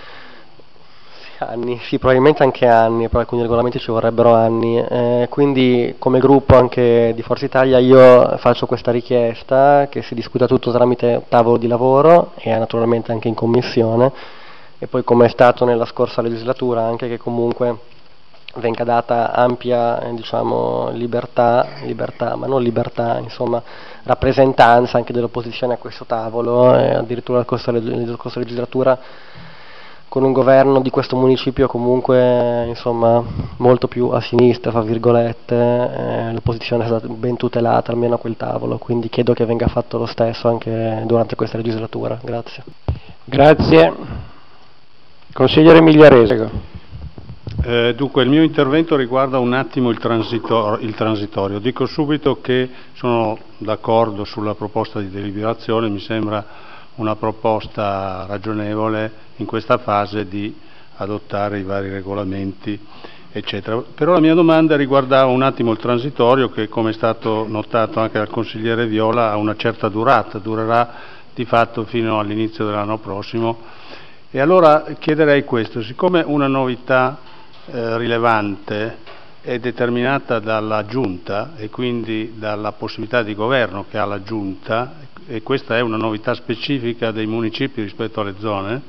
anni, sì, probabilmente anche anni, per alcuni regolamenti ci vorrebbero anni, quindi come gruppo anche di Forza Italia io faccio questa richiesta che si discuta tutto tramite tavolo di lavoro e naturalmente anche in commissione, e poi come è stato nella scorsa legislatura anche che comunque venga data ampia libertà, ma non libertà, rappresentanza anche dell'opposizione a questo tavolo, addirittura nella scorsa legislatura con un governo di questo municipio comunque molto più a sinistra, fra virgolette, l'opposizione è stata ben tutelata almeno a quel tavolo, quindi chiedo che venga fatto lo stesso anche durante questa legislatura. Grazie. Grazie. Consigliere Migliarese. Dunque il mio intervento riguarda un attimo il transitorio. Dico subito che sono d'accordo sulla proposta di deliberazione, mi sembra una proposta ragionevole in questa fase di adottare i vari regolamenti eccetera. Però la mia domanda riguardava un attimo il transitorio che, come è stato notato anche dal consigliere Viola, ha una certa durata, durerà di fatto fino all'inizio dell'anno prossimo. E allora chiederei questo: siccome una novità rilevante è determinata dalla Giunta e quindi dalla possibilità di governo che ha la Giunta, e questa è una novità specifica dei municipi rispetto alle zone,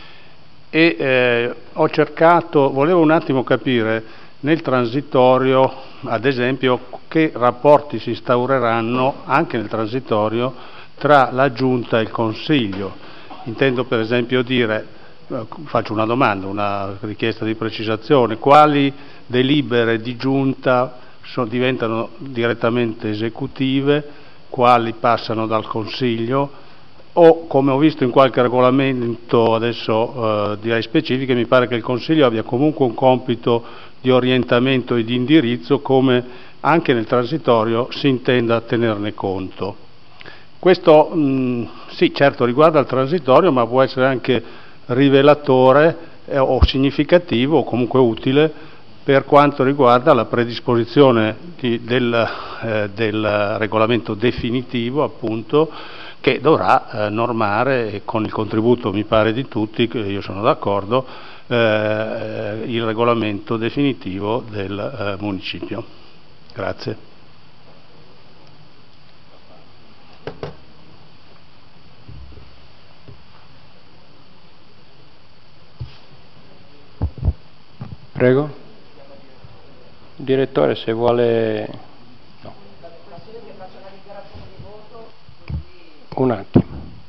e volevo un attimo capire nel transitorio, ad esempio, che rapporti si instaureranno anche nel transitorio tra la Giunta e il Consiglio. Intendo per esempio dire, faccio una domanda, una richiesta di precisazione: quali delibere di Giunta diventano direttamente esecutive, quali passano dal Consiglio, o, come ho visto in qualche regolamento adesso direi specifiche, mi pare che il Consiglio abbia comunque un compito di orientamento e di indirizzo, come anche nel transitorio si intenda tenerne conto. Questo sì, certo riguarda il transitorio, ma può essere anche rivelatore o significativo o comunque utile per quanto riguarda la predisposizione del regolamento definitivo, appunto, che dovrà normare, con il contributo mi pare di tutti, io sono d'accordo, il regolamento definitivo del municipio. Grazie. Prego. Direttore, se vuole... No. Un attimo.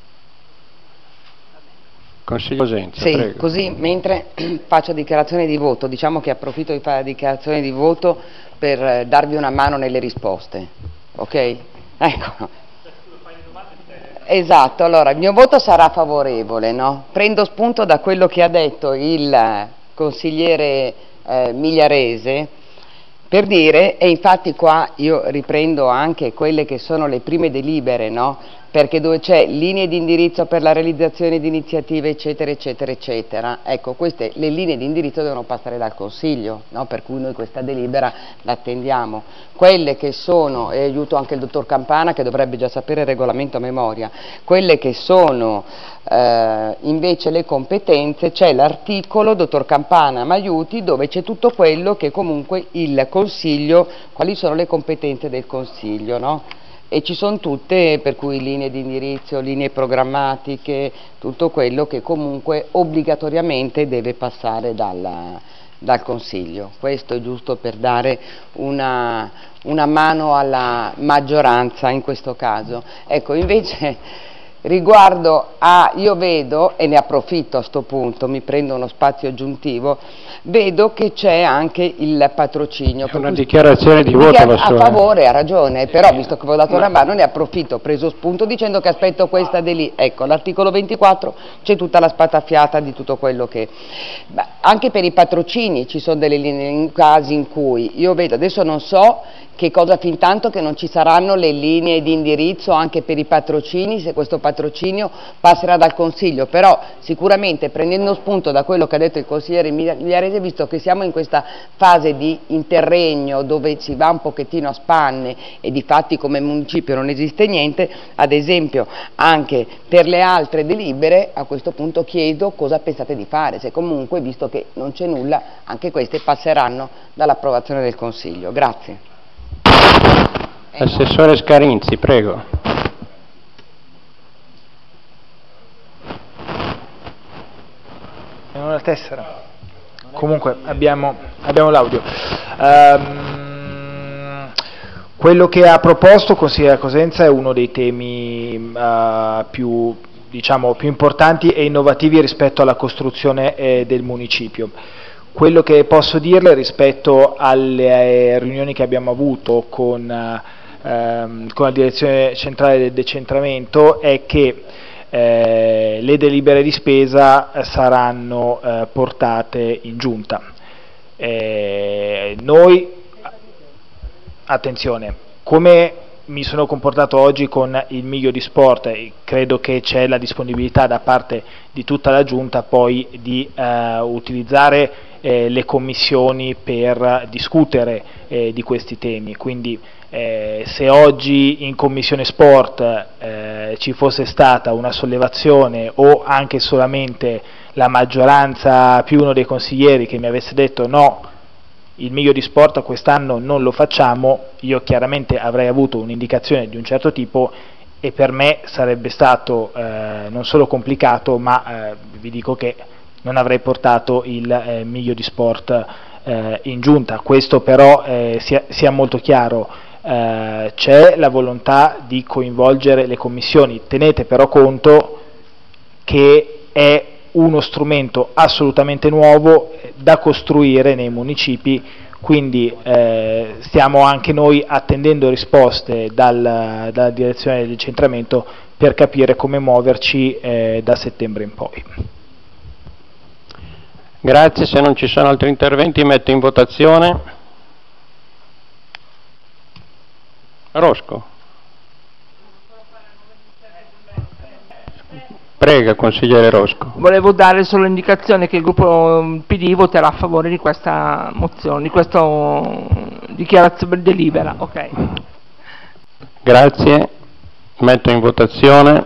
Consiglio Cosenza, sì, prego. Così mentre faccio dichiarazione di voto, diciamo che approfitto di fare la dichiarazione di voto per darvi una mano nelle risposte, ok? Ecco. Esatto, allora il mio voto sarà favorevole, no? Prendo spunto da quello che ha detto il consigliere Migliarese, per dire, e infatti qua io riprendo anche quelle che sono le prime delibere, no? Perché dove c'è linee di indirizzo per la realizzazione di iniziative, eccetera, eccetera, eccetera, ecco, queste le linee di indirizzo devono passare dal Consiglio, no? Per cui noi questa delibera l'attendiamo. Quelle che sono, e aiuto anche il dottor Campana che dovrebbe già sapere il regolamento a memoria, quelle che sono invece le competenze, c'è l'articolo, dottor Campana mi aiuti, dove c'è tutto quello che comunque il Consiglio, quali sono le competenze del Consiglio, no? E ci sono tutte, per cui linee di indirizzo, linee programmatiche, tutto quello che comunque obbligatoriamente deve passare dal Consiglio. Questo è giusto per dare una mano alla maggioranza in questo caso. Ecco, invece riguardo a, io vedo, e ne approfitto a sto punto, mi prendo uno spazio aggiuntivo, vedo che c'è anche il patrocinio. È una dichiarazione di voto la sua. A favore, ha ragione, però visto che vi ho dato una mano ne approfitto, ho preso spunto dicendo che aspetto questa di lì. Ecco, l'articolo 24 c'è tutta la spatafiata di tutto quello che... Beh, anche per i patrocini ci sono delle linee, in casi in cui io vedo, adesso non so che cosa, fin tanto che non ci saranno le linee di indirizzo anche per i patrocini, se questo patrocinio passerà dal Consiglio, però sicuramente prendendo spunto da quello che ha detto il consigliere Migliarese, visto che siamo in questa fase di interregno dove si va un pochettino a spanne e di fatti come municipio non esiste niente, ad esempio anche per le altre delibere a questo punto chiedo cosa pensate di fare, se comunque visto che non c'è nulla anche queste passeranno dall'approvazione del Consiglio. Grazie. Assessore Scarinzi, prego. È una tessera. Comunque abbiamo l'audio. Quello che ha proposto consigliere Cosenza è uno dei temi più importanti e innovativi rispetto alla costruzione del municipio. Quello che posso dirle rispetto alle riunioni che abbiamo avuto con la direzione centrale del decentramento è che le delibere di spesa saranno portate in giunta. Noi, attenzione, come mi sono comportato oggi con il miglio di sport e credo che c'è la disponibilità da parte di tutta la Giunta poi di utilizzare le commissioni per discutere di questi temi, quindi se oggi in Commissione Sport ci fosse stata una sollevazione o anche solamente la maggioranza più uno dei consiglieri che mi avesse detto no, il miglio di sport quest'anno non lo facciamo, io chiaramente avrei avuto un'indicazione di un certo tipo e per me sarebbe stato non solo complicato, ma vi dico che non avrei portato il miglio di sport in Giunta. Questo però sia molto chiaro, c'è la volontà di coinvolgere le commissioni, tenete però conto che è uno strumento assolutamente nuovo da costruire nei municipi, quindi stiamo anche noi attendendo risposte dalla direzione del decentramento per capire come muoverci da settembre in poi. Grazie, se non ci sono altri interventi metto in votazione. Rosco. Prega, consigliere Rosco. Volevo dare solo l'indicazione che il gruppo PD voterà a favore di questa mozione, di questa dichiarazione delibera. Ok. Grazie, metto in votazione.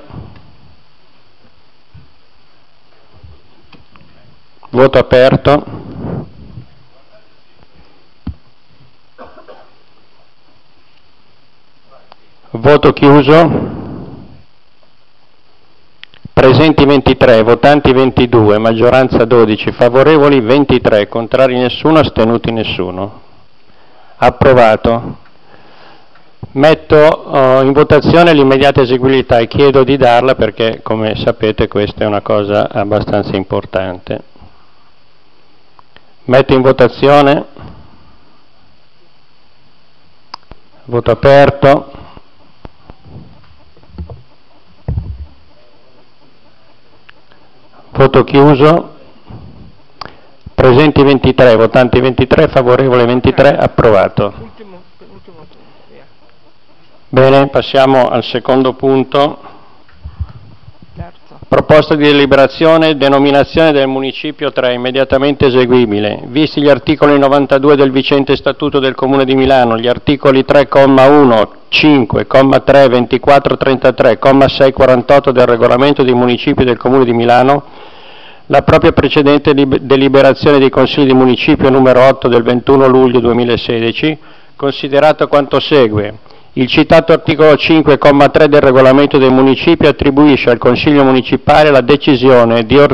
Voto aperto. Voto chiuso. Presenti 23, votanti 22, maggioranza 12, favorevoli 23, contrari nessuno, astenuti nessuno. Approvato. Metto in votazione l'immediata eseguibilità e chiedo di darla perché, come sapete, questa è una cosa abbastanza importante. Metto in votazione. Voto aperto. Voto chiuso. Presenti 23, votanti 23, favorevole 23, approvato. Bene, passiamo al secondo punto. Proposta di deliberazione, denominazione del municipio 3, immediatamente eseguibile. Visti gli articoli 92 del vigente Statuto del Comune di Milano, gli articoli 3,1, 5, 3, 24, 33, 6, 48 del Regolamento dei Municipi del Comune di Milano, la propria precedente deliberazione dei Consigli di Municipio numero 8 del 21 luglio 2016, considerato quanto segue. Il citato articolo 5,3 del Regolamento dei Municipi attribuisce al Consiglio Municipale la decisione di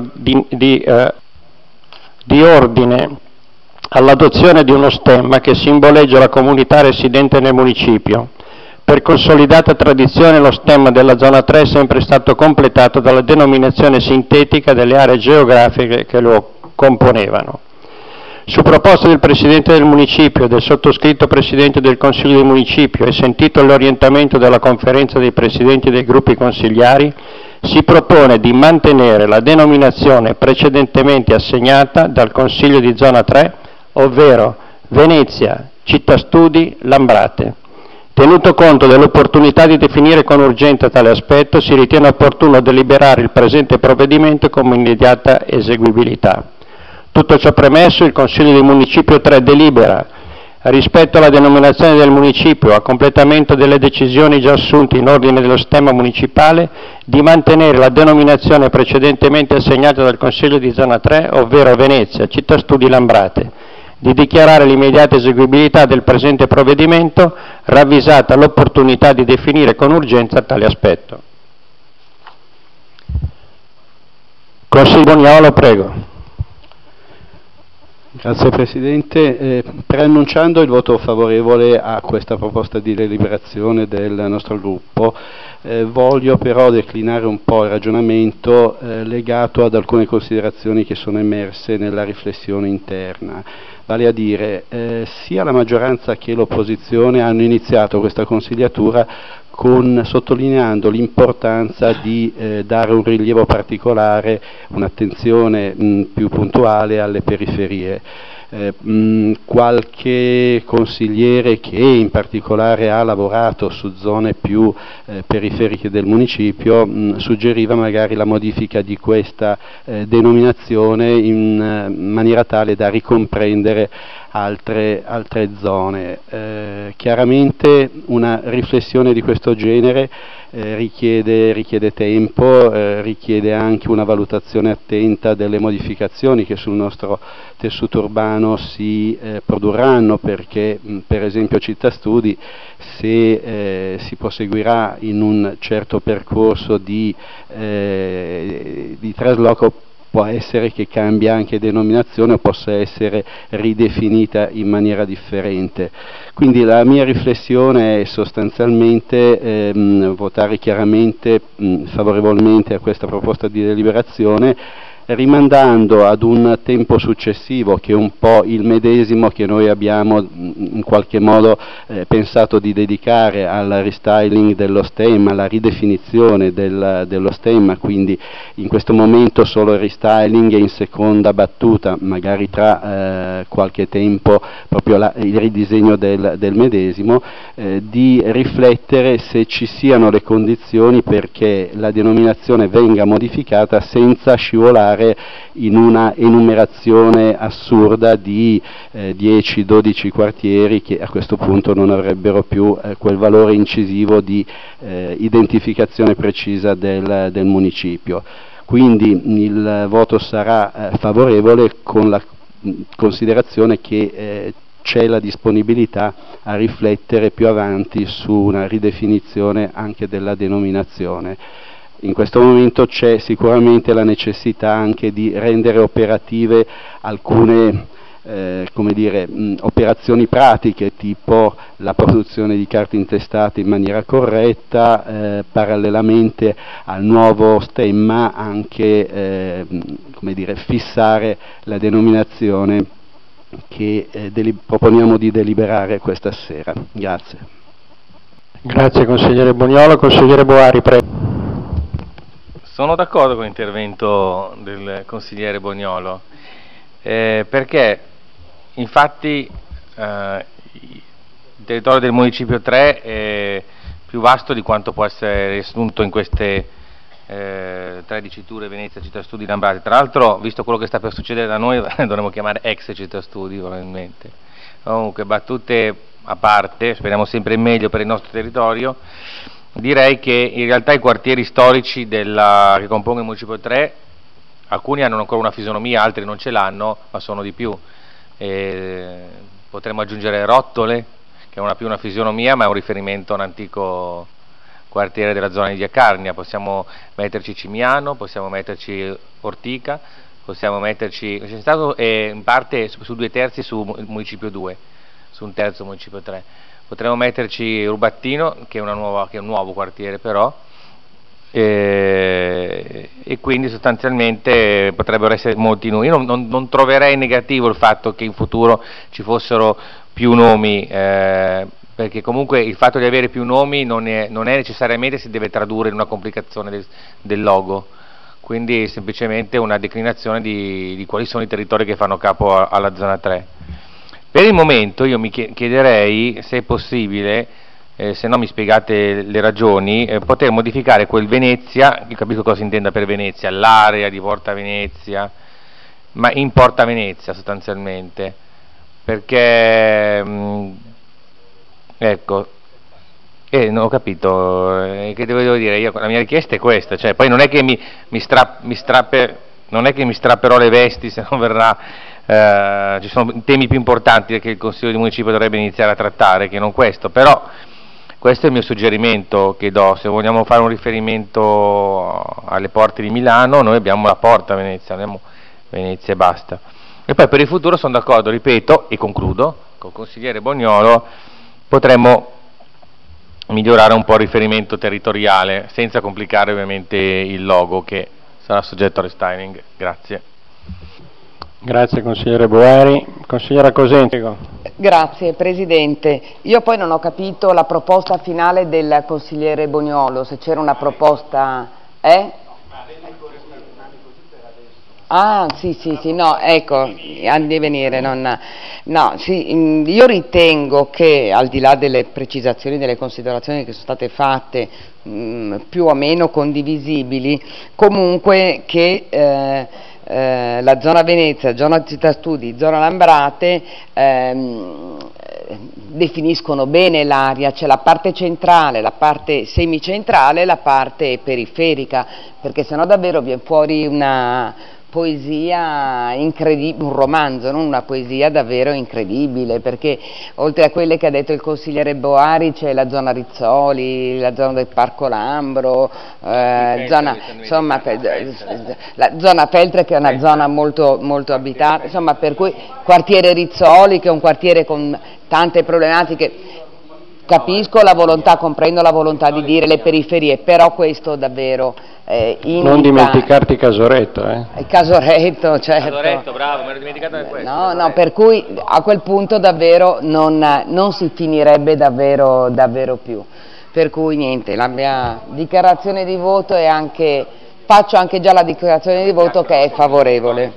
ordine all'adozione di uno stemma che simboleggia la comunità residente nel municipio. Per consolidata tradizione lo stemma della zona 3 è sempre stato completato dalla denominazione sintetica delle aree geografiche che lo componevano. Su proposta del Presidente del Municipio e del sottoscritto Presidente del Consiglio del Municipio e sentito l'orientamento della Conferenza dei Presidenti dei gruppi consigliari, si propone di mantenere la denominazione precedentemente assegnata dal Consiglio di Zona 3, ovvero Venezia, Città Studi, Lambrate. Tenuto conto dell'opportunità di definire con urgenza tale aspetto, si ritiene opportuno deliberare il presente provvedimento con immediata eseguibilità. Tutto ciò premesso, il Consiglio di Municipio 3 delibera, rispetto alla denominazione del municipio, a completamento delle decisioni già assunte in ordine dello stemma municipale, di mantenere la denominazione precedentemente assegnata dal Consiglio di Zona 3, ovvero Venezia, Città Studi Lambrate, di dichiarare l'immediata eseguibilità del presente provvedimento, ravvisata l'opportunità di definire con urgenza tale aspetto. Consiglio Boniolo, prego. Grazie Presidente, preannunciando il voto favorevole a questa proposta di deliberazione del nostro gruppo, voglio però declinare un po' il ragionamento legato ad alcune considerazioni che sono emerse nella riflessione interna, vale a dire sia la maggioranza che l'opposizione hanno iniziato questa consigliatura sottolineando l'importanza di dare un rilievo particolare, un'attenzione più puntuale alle periferie. qualche consigliere che in particolare ha lavorato su zone più periferiche del municipio suggeriva magari la modifica di questa denominazione in maniera tale da ricomprendere altre zone. Chiaramente una riflessione di questo genere richiede tempo, richiede anche una valutazione attenta delle modificazioni che sul nostro tessuto urbano si produrranno, perché per esempio Città Studi, se si proseguirà in un certo percorso di trasloco, può essere che cambia anche denominazione o possa essere ridefinita in maniera differente. Quindi la mia riflessione è sostanzialmente votare chiaramente favorevolmente a questa proposta di deliberazione, rimandando ad un tempo successivo, che è un po' il medesimo che noi abbiamo in qualche modo pensato di dedicare al restyling dello stemma, alla ridefinizione dello stemma, quindi in questo momento solo il restyling e in seconda battuta, magari tra qualche tempo proprio il ridisegno del medesimo, di riflettere se ci siano le condizioni perché la denominazione venga modificata senza scivolare in una enumerazione assurda di 10-12 quartieri che a questo punto non avrebbero più quel valore incisivo di identificazione precisa del municipio. Quindi il voto sarà favorevole con la considerazione che c'è la disponibilità a riflettere più avanti su una ridefinizione anche della denominazione. In questo momento c'è sicuramente la necessità anche di rendere operative alcune operazioni pratiche, tipo la produzione di carte intestate in maniera corretta, parallelamente al nuovo stemma anche fissare la denominazione che proponiamo di deliberare questa sera. Grazie. Grazie consigliere Boniolo. Consigliere Boari, prego. Sono d'accordo con l'intervento del consigliere Boniolo, perché infatti il territorio del Municipio 3 è più vasto di quanto può essere riassunto in queste 3 diciture: Venezia, Città Studi, Lambrate. Tra l'altro, visto quello che sta per succedere da noi, dovremmo chiamare ex Città Studi probabilmente. Comunque, battute a parte, speriamo sempre in meglio per il nostro territorio. Direi che in realtà i quartieri storici che compongono il Municipio 3, alcuni hanno ancora una fisionomia, altri non ce l'hanno, ma sono di più. Potremmo aggiungere Rottole, che non ha più una fisionomia, ma è un riferimento a un antico quartiere della zona di Via Carnia. Possiamo metterci Cimiano, possiamo metterci Ortica, possiamo metterci... C'è stato in parte su 2/3 su Municipio 2, su 1/3 Municipio 3. Potremmo metterci Rubattino, che è un nuovo quartiere però, e quindi sostanzialmente potrebbero essere molti nomi. Io non troverei negativo il fatto che in futuro ci fossero più nomi, perché comunque il fatto di avere più nomi non è necessariamente si deve tradurre in una complicazione del logo, quindi è semplicemente una declinazione di quali sono i territori che fanno capo alla zona 3. Per il momento io mi chiederei, se è possibile, se no mi spiegate le ragioni, poter modificare quel Venezia, io capisco cosa si intenda per Venezia, l'area di Porta Venezia, ma in Porta Venezia sostanzialmente, perché, ecco, non ho capito, che devo dire, io la mia richiesta è questa, cioè poi non è che non è che mi strapperò le vesti se non verrà... ci sono temi più importanti che il Consiglio di Municipio dovrebbe iniziare a trattare, che non questo, però questo è il mio suggerimento che do. Se vogliamo fare un riferimento alle porte di Milano, noi abbiamo la Porta Venezia, abbiamo Venezia e basta. E poi per il futuro sono d'accordo, ripeto, e concludo, con il consigliere Boniolo, potremmo migliorare un po' il riferimento territoriale, senza complicare ovviamente il logo, che sarà soggetto a restyling. Grazie. Grazie consigliere Boari. Consigliera Cosentino, prego. Grazie Presidente. Io poi non ho capito la proposta finale del consigliere Boniolo, se c'era una proposta... Ah, sì, no, ecco, di venire, io ritengo che al di là delle precisazioni, delle considerazioni che sono state fatte, più o meno condivisibili, comunque che la zona Venezia, zona città studi, zona Lambrate definiscono bene l'area, c'è la parte centrale, la parte semicentrale e la parte periferica, perché sennò davvero viene fuori una poesia incredibile, un romanzo, non una poesia davvero incredibile, perché oltre a quelle che ha detto il consigliere Boari c'è la zona Rizzoli, la zona del Parco Lambro, la zona Feltre che è una zona molto, molto abitata, insomma, per cui quartiere Rizzoli che è un quartiere con tante problematiche. Capisco la volontà, comprendo la volontà di dire le periferie, però questo davvero non dimenticarti Casoretto, Casoretto, certo. Casoretto, bravo, mi ero dimenticato di questo. No, per cui a quel punto davvero non si finirebbe davvero più. Per cui niente, la mia dichiarazione di voto è anche, faccio anche già la dichiarazione di voto che è favorevole.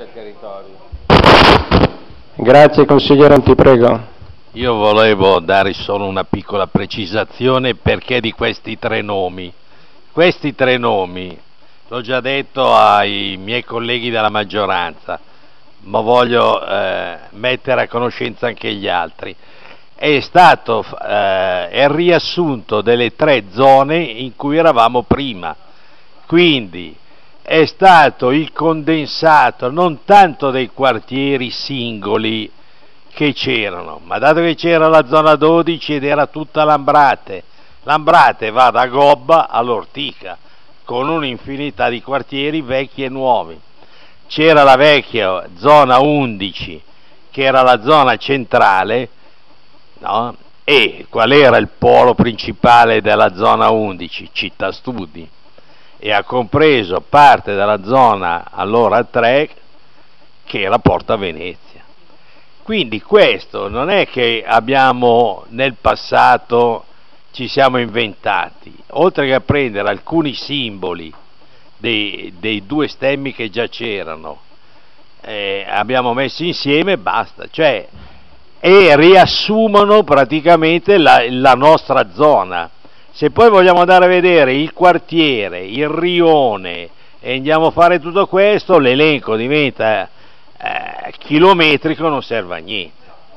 Grazie consigliere, ti prego. Io volevo dare solo una piccola precisazione perché di questi tre nomi. Questi tre nomi, l'ho già detto ai miei colleghi della maggioranza, ma voglio mettere a conoscenza anche gli altri. È stato il riassunto delle tre zone in cui eravamo prima, quindi è stato il condensato non tanto dei quartieri singoli che c'erano, ma dato che c'era la zona 12 ed era tutta Lambrate va da Gobba all'Ortica, con un'infinità di quartieri vecchi e nuovi. C'era la vecchia zona 11, che era la zona centrale, no? E qual era il polo principale della zona 11? Città Studi, e ha compreso parte della zona allora 3, che era Porta Venezia. Quindi questo non è che abbiamo nel passato ci siamo inventati, oltre che a prendere alcuni simboli dei due stemmi che già c'erano, abbiamo messo insieme e basta, cioè, e riassumono praticamente la nostra zona. Se poi vogliamo andare a vedere il quartiere, il rione e andiamo a fare tutto questo, l'elenco diventa chilometrico, non serve a niente.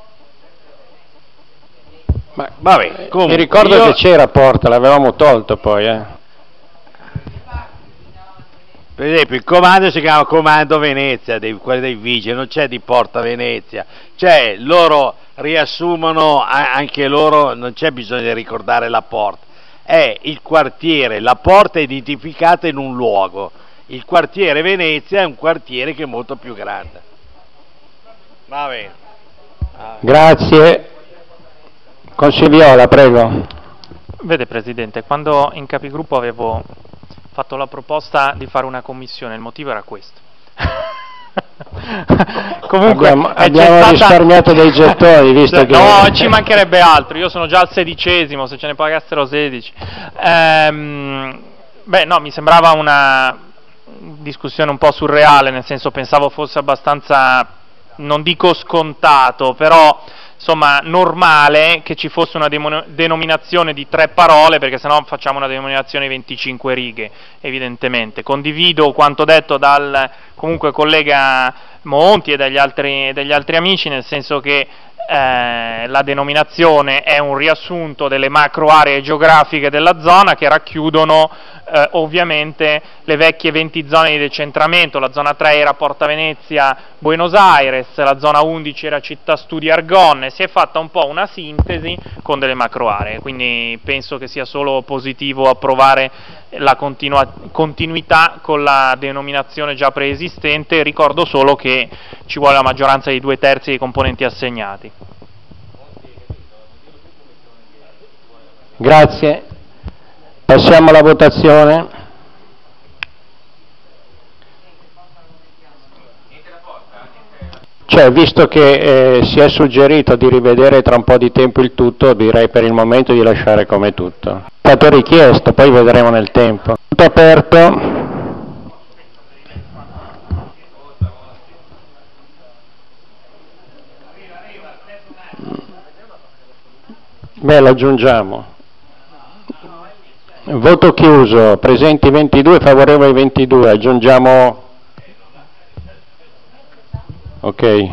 Ma, vabbè, mi ricordo che c'era Porta, l'avevamo tolto poi. Per esempio il comando si chiama Comando Venezia, quelli dei vigili, non c'è di Porta Venezia, cioè loro riassumono anche loro, non c'è bisogno di ricordare la porta, è il quartiere, la porta è identificata in un luogo, il quartiere Venezia è un quartiere che è molto più grande. Va bene. Grazie. Consigliola, prego. Vede Presidente, quando in capigruppo avevo fatto la proposta di fare una commissione, il motivo era questo. Comunque abbiamo risparmiato dei gettoni, visto che... No, ci mancherebbe altro, io sono già al 16°, se ce ne pagassero 16. No, mi sembrava una discussione un po' surreale, nel senso pensavo fosse abbastanza, non dico scontato, però insomma normale che ci fosse una denominazione di 3 parole, perché sennò facciamo una denominazione di 25 righe, evidentemente. Condivido quanto detto dal comunque collega Monti e dagli altri amici, nel senso che la denominazione è un riassunto delle macro aree geografiche della zona che racchiudono ovviamente le vecchie 20 zone di decentramento. La zona 3 era Porta Venezia, Buenos Aires, la zona 11 era Città Studi, Argonne. Si è fatta un po' una sintesi con delle macro aree, quindi penso che sia solo positivo approvare la continuità con la denominazione già preesistente. Ricordo solo che ci vuole la maggioranza di 2/3 dei componenti assegnati. Grazie. Passiamo alla votazione. Cioè, visto che si è suggerito di rivedere tra un po' di tempo il tutto, direi per il momento di lasciare come tutto. È stato richiesto, poi vedremo nel tempo. Tutto aperto. Beh, lo aggiungiamo. Voto chiuso, presenti 22, favorevoli 22, aggiungiamo... Ok.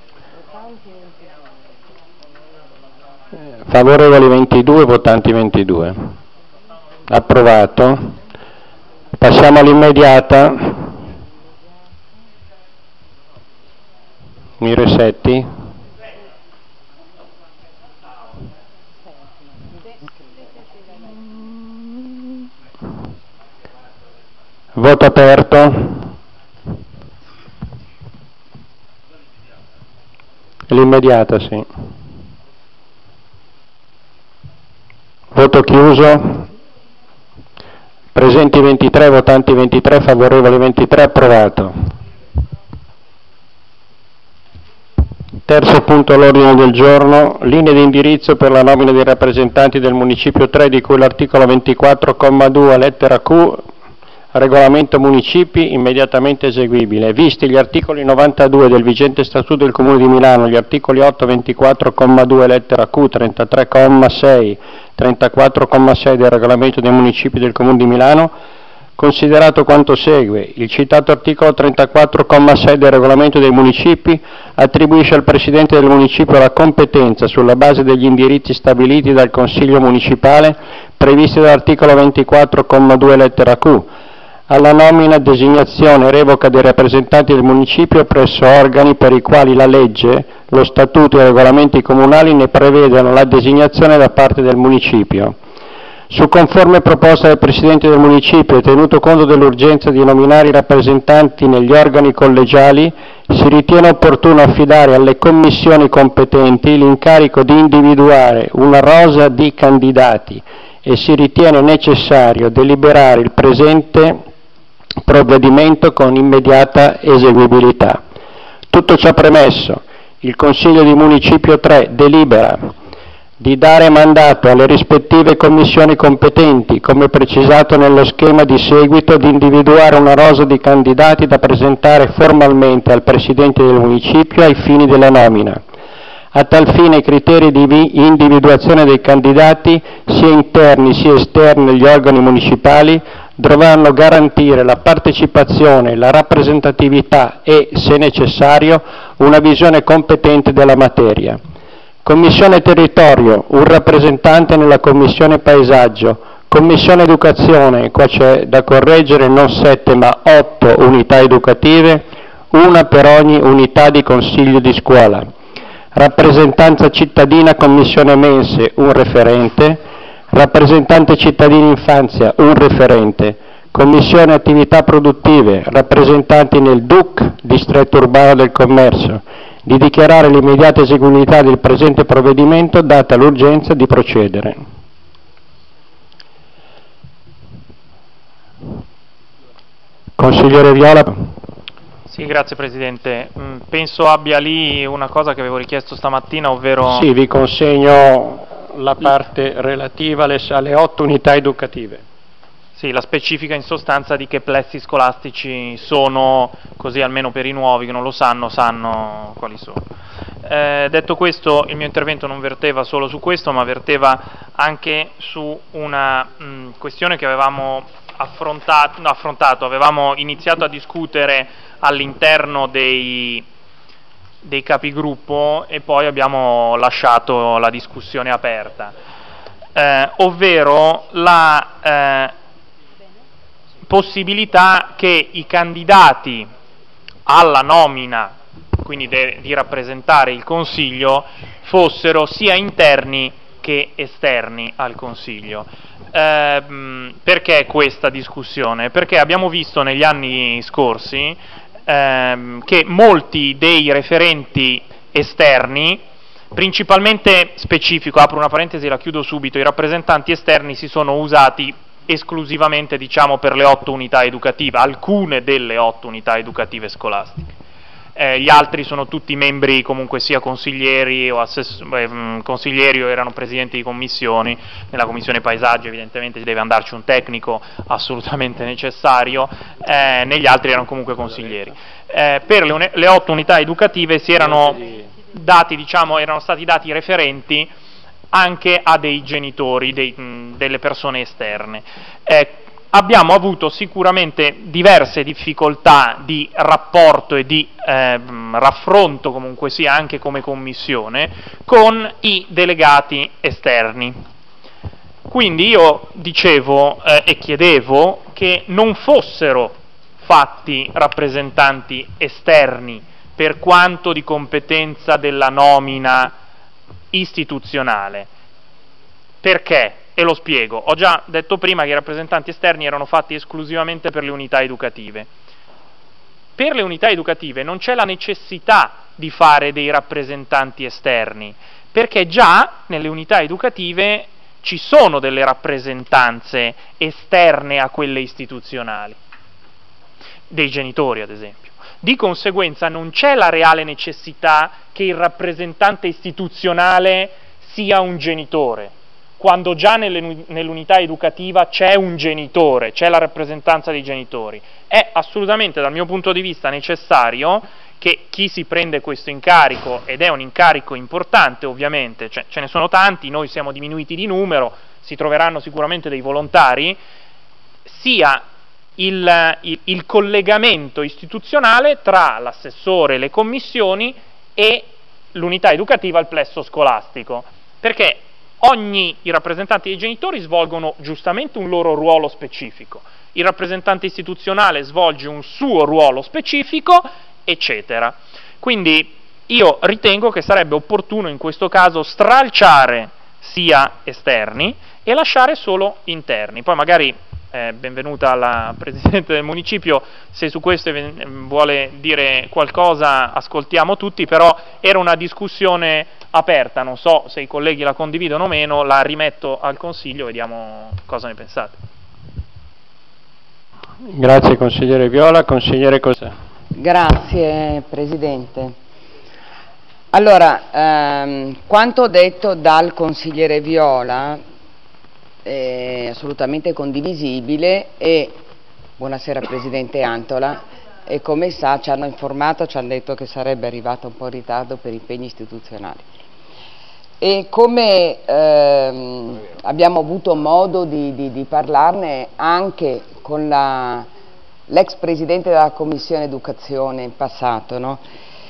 Favorevoli 22, votanti 22. Approvato. Passiamo all'immediata. Mi resetti. Voto aperto. L'immediata, sì. Voto chiuso. Presenti 23, votanti 23, favorevoli 23, approvato. Terzo punto all'ordine del giorno, linee di indirizzo per la nomina dei rappresentanti del Municipio 3 di cui l'articolo 24,2 lettera Q, regolamento municipi immediatamente eseguibile. Visti gli articoli 92 del vigente Statuto del Comune di Milano, gli articoli 8, 24,2 lettera Q, 33,6, 34,6 del regolamento dei municipi del Comune di Milano, considerato quanto segue: il citato articolo 34,6 del regolamento dei municipi attribuisce al Presidente del Municipio la competenza, sulla base degli indirizzi stabiliti dal Consiglio Municipale, previsti dall'articolo 24,2 lettera Q, alla nomina, designazione e revoca dei rappresentanti del municipio presso organi per i quali la legge, lo statuto e i regolamenti comunali ne prevedono la designazione da parte del municipio. Su conforme proposta del Presidente del Municipio e tenuto conto dell'urgenza di nominare i rappresentanti negli organi collegiali, si ritiene opportuno affidare alle commissioni competenti l'incarico di individuare una rosa di candidati e si ritiene necessario deliberare il presente provvedimento con immediata eseguibilità. Tutto ciò premesso, il Consiglio di Municipio 3 delibera di dare mandato alle rispettive commissioni competenti, come precisato nello schema di seguito, di individuare una rosa di candidati da presentare formalmente al Presidente del Municipio ai fini della nomina. A tal fine i criteri di individuazione dei candidati, sia interni sia esterni negli organi municipali, dovranno garantire la partecipazione, la rappresentatività e, se necessario, una visione competente della materia. Commissione Territorio, un rappresentante nella Commissione Paesaggio. Commissione Educazione, qua c'è da correggere non 7 ma 8 unità educative, una per ogni unità di consiglio di scuola. Rappresentanza cittadina, Commissione Mense, un referente. Rappresentante cittadini infanzia, un referente. Commissione Attività Produttive, rappresentanti nel DUC, Distretto Urbano del Commercio, di dichiarare l'immediata eseguibilità del presente provvedimento data l'urgenza di procedere. Consigliere Viola. Sì, grazie Presidente. Penso abbia lì una cosa che avevo richiesto stamattina, ovvero... Sì, vi consegno la parte relativa alle 8 unità educative. Sì, la specifica in sostanza di che plessi scolastici sono, così almeno per i nuovi che non lo sanno quali sono. Detto questo, il mio intervento non verteva solo su questo, ma verteva anche su una questione che avevamo affrontato, avevamo iniziato a discutere all'interno dei capigruppo e poi abbiamo lasciato la discussione aperta, ovvero la possibilità che i candidati alla nomina, quindi di rappresentare il Consiglio, fossero sia interni che esterni al Consiglio. Perché questa discussione? Perché abbiamo visto negli anni scorsi che molti dei referenti esterni, principalmente specifico, apro una parentesi e la chiudo subito, i rappresentanti esterni si sono usati esclusivamente, diciamo, per le 8 unità educative, alcune delle 8 unità educative scolastiche. Gli altri sono tutti membri, comunque sia consiglieri o consiglieri o erano presidenti di commissioni. Nella commissione paesaggio evidentemente deve andarci un tecnico assolutamente necessario, negli altri erano comunque consiglieri. Per le 8 unità educative si erano dati, diciamo, erano stati dati referenti anche a dei genitori, delle persone esterne. Abbiamo avuto sicuramente diverse difficoltà di rapporto e di raffronto, comunque sia, anche come commissione, con i delegati esterni. Quindi io dicevo e chiedevo che non fossero fatti rappresentanti esterni per quanto di competenza della nomina istituzionale. Perché? E lo spiego. Ho già detto prima che i rappresentanti esterni erano fatti esclusivamente per le unità educative. Per le unità educative non c'è la necessità di fare dei rappresentanti esterni, perché già nelle unità educative ci sono delle rappresentanze esterne a quelle istituzionali, dei genitori ad esempio. Di conseguenza non c'è la reale necessità che il rappresentante istituzionale sia un genitore, quando già nell'unità educativa c'è un genitore, c'è la rappresentanza dei genitori. È assolutamente, dal mio punto di vista, necessario che chi si prende questo incarico, ed è un incarico importante ovviamente, cioè, ce ne sono tanti, noi siamo diminuiti di numero, si troveranno sicuramente dei volontari, sia il collegamento istituzionale tra l'assessore, le commissioni e l'unità educativa, il plesso scolastico, perché i rappresentanti dei genitori svolgono giustamente un loro ruolo specifico, il rappresentante istituzionale svolge un suo ruolo specifico, eccetera. Quindi io ritengo che sarebbe opportuno in questo caso stralciare sia esterni e lasciare solo interni. Poi magari benvenuta alla Presidente del Municipio, se su questo vuole dire qualcosa ascoltiamo tutti, però era una discussione aperta, non so se i colleghi la condividono o meno, la rimetto al Consiglio, vediamo cosa ne pensate. Grazie consigliere Viola. Consigliere Cossà. Grazie Presidente. Allora, quanto detto dal consigliere Viola è assolutamente condivisibile e, buonasera Presidente Antola, e come sa ci hanno informato, ci hanno detto che sarebbe arrivata un po' in ritardo per impegni istituzionali. E come abbiamo avuto modo di parlarne anche con l'ex Presidente della Commissione Educazione in passato, no?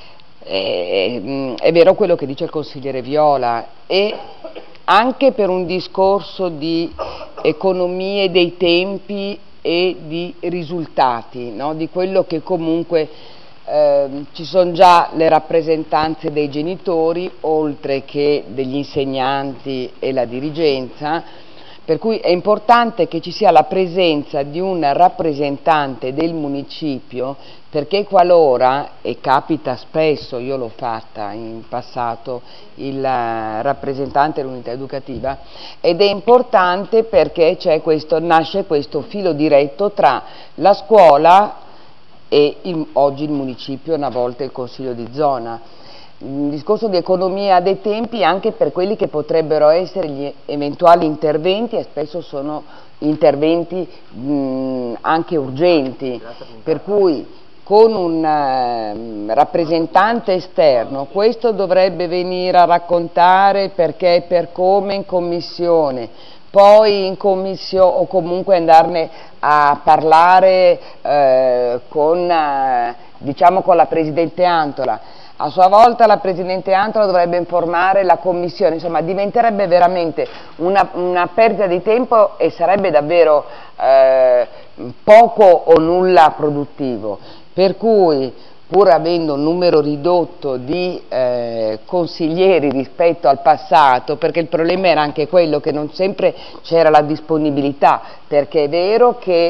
È vero quello che dice il consigliere Viola, e anche per un discorso di economie dei tempi e di risultati, no? Di quello che comunque ci sono già le rappresentanze dei genitori, oltre che degli insegnanti e la dirigenza, per cui è importante che ci sia la presenza di un rappresentante del municipio, perché qualora, e capita spesso, io l'ho fatta in passato, il rappresentante dell'unità educativa, ed è importante perché nasce questo filo diretto tra la scuola e oggi il municipio, una volta il consiglio di zona. Un discorso di economia dei tempi anche per quelli che potrebbero essere gli eventuali interventi, e spesso sono interventi anche urgenti, per cui con un rappresentante esterno questo dovrebbe venire a raccontare perché e per come in commissione, poi in commissione o comunque andarne a parlare diciamo con la Presidente Antola. A sua volta la Presidente Antola dovrebbe informare la Commissione, insomma diventerebbe veramente una perdita di tempo e sarebbe davvero poco o nulla produttivo, per cui pur avendo un numero ridotto di consiglieri rispetto al passato, perché il problema era anche quello che non sempre c'era la disponibilità, perché è vero che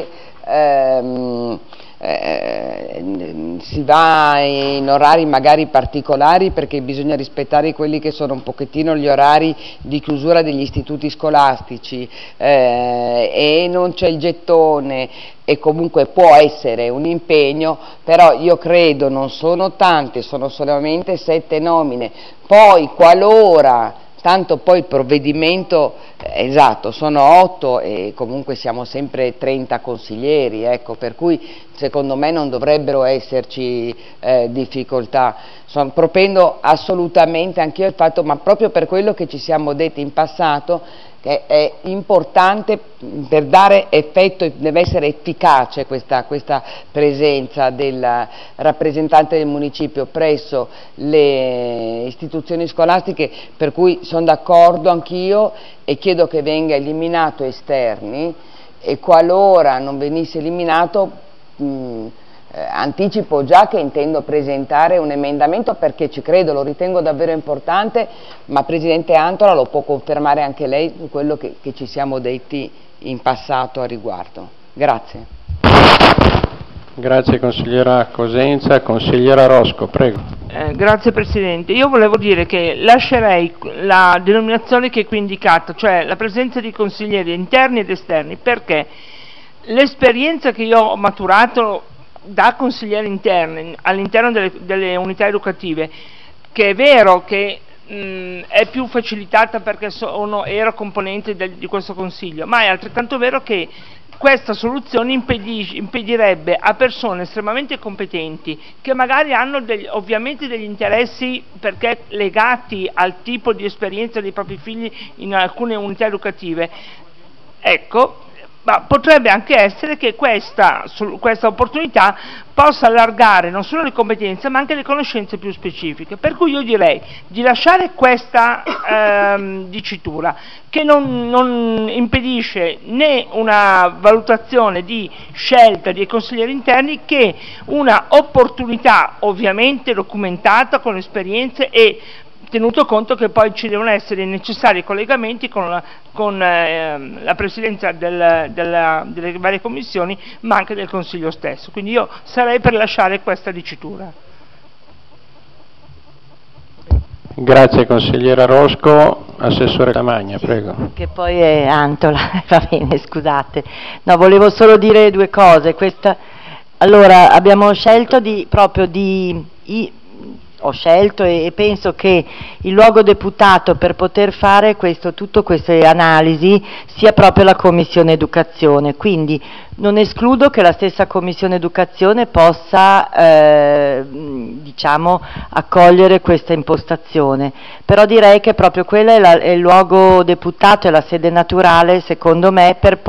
si va in orari magari particolari perché bisogna rispettare quelli che sono un pochettino gli orari di chiusura degli istituti scolastici e non c'è il gettone e comunque può essere un impegno, però io credo non sono tante, sono solamente 7 nomine, poi qualora tanto poi il provvedimento Esatto, sono 8 e comunque siamo sempre 30 consiglieri, ecco, per cui secondo me non dovrebbero esserci difficoltà. Propendo assolutamente anch'io il fatto, ma proprio per quello che ci siamo detti in passato, che è importante per dare effetto, deve essere efficace questa presenza del rappresentante del municipio presso le istituzioni scolastiche, per cui sono d'accordo anch'io e chiedo che venga eliminato esterni, e qualora non venisse eliminato anticipo già che intendo presentare un emendamento, perché ci credo, lo ritengo davvero importante, ma Presidente Antola lo può confermare anche lei su quello che ci siamo detti in passato a riguardo. Grazie. Grazie consigliera Cosenza. Consigliera Rosco, prego. Grazie Presidente. Io volevo dire che lascerei la denominazione che è qui indicata, cioè la presenza di consiglieri interni ed esterni, perché l'esperienza che io ho maturato da consigliere interni all'interno delle unità educative, che è vero che è più facilitata perché ero componente di questo consiglio, ma è altrettanto vero che questa soluzione impedirebbe a persone estremamente competenti, che magari hanno ovviamente degli interessi perché legati al tipo di esperienza dei propri figli in alcune unità educative, ecco, ma potrebbe anche essere che questa opportunità possa allargare non solo le competenze ma anche le conoscenze più specifiche, per cui io direi di lasciare questa dicitura che non impedisce né una valutazione di scelta dei consiglieri interni che una opportunità ovviamente documentata con esperienze e tenuto conto che poi ci devono essere i necessari collegamenti con la presidenza delle varie commissioni, ma anche del Consiglio stesso. Quindi io sarei per lasciare questa dicitura. Grazie consigliera Rosco. Assessore Lamagna, prego. Che poi è Antola, va bene, scusate. No, volevo solo dire due cose. Allora, abbiamo scelto ho scelto e penso che il luogo deputato per poter fare tutte queste analisi sia proprio la Commissione Educazione, quindi non escludo che la stessa Commissione Educazione possa accogliere questa impostazione, però direi che proprio quello è il luogo deputato, è la sede naturale secondo me per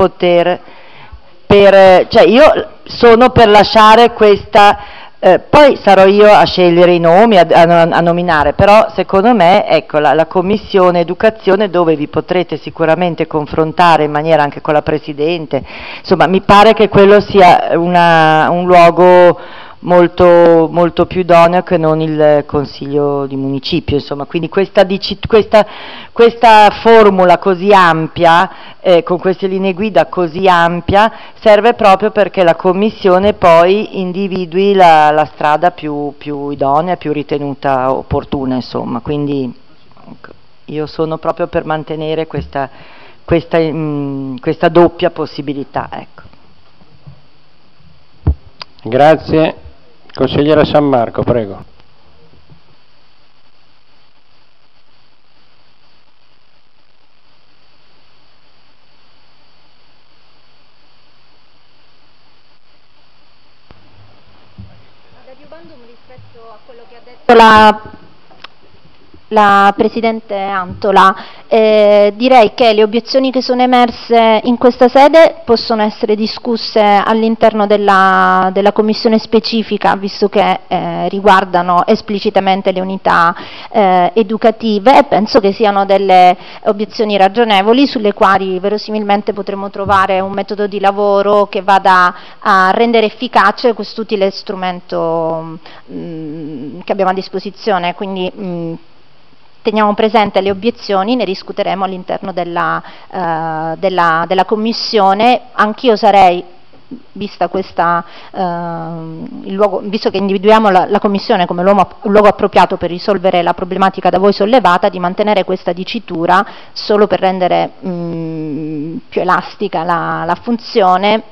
cioè io sono per lasciare questa. Poi sarò io a scegliere i nomi, a nominare, però secondo me ecco, la Commissione Educazione, dove vi potrete sicuramente confrontare in maniera anche con la Presidente, insomma mi pare che quello sia un luogo molto, molto più idoneo che non il Consiglio di Municipio, insomma, quindi questa formula così ampia, con queste linee guida così ampia, serve proprio perché la Commissione poi individui la strada più idonea, più ritenuta opportuna, insomma, quindi io sono proprio per mantenere questa doppia possibilità, ecco. Grazie. Consigliera San Marco, prego. Rispetto a quello che ha detto la Presidente Antola, direi che le obiezioni che sono emerse in questa sede possono essere discusse all'interno della Commissione specifica, visto che riguardano esplicitamente le unità educative, e penso che siano delle obiezioni ragionevoli sulle quali verosimilmente potremo trovare un metodo di lavoro che vada a rendere efficace quest'utile strumento che abbiamo a disposizione, quindi teniamo presente le obiezioni, ne discuteremo all'interno della Commissione. Anch'io sarei, visto che individuiamo la Commissione come luogo appropriato per risolvere la problematica da voi sollevata, di mantenere questa dicitura solo per rendere più elastica la funzione.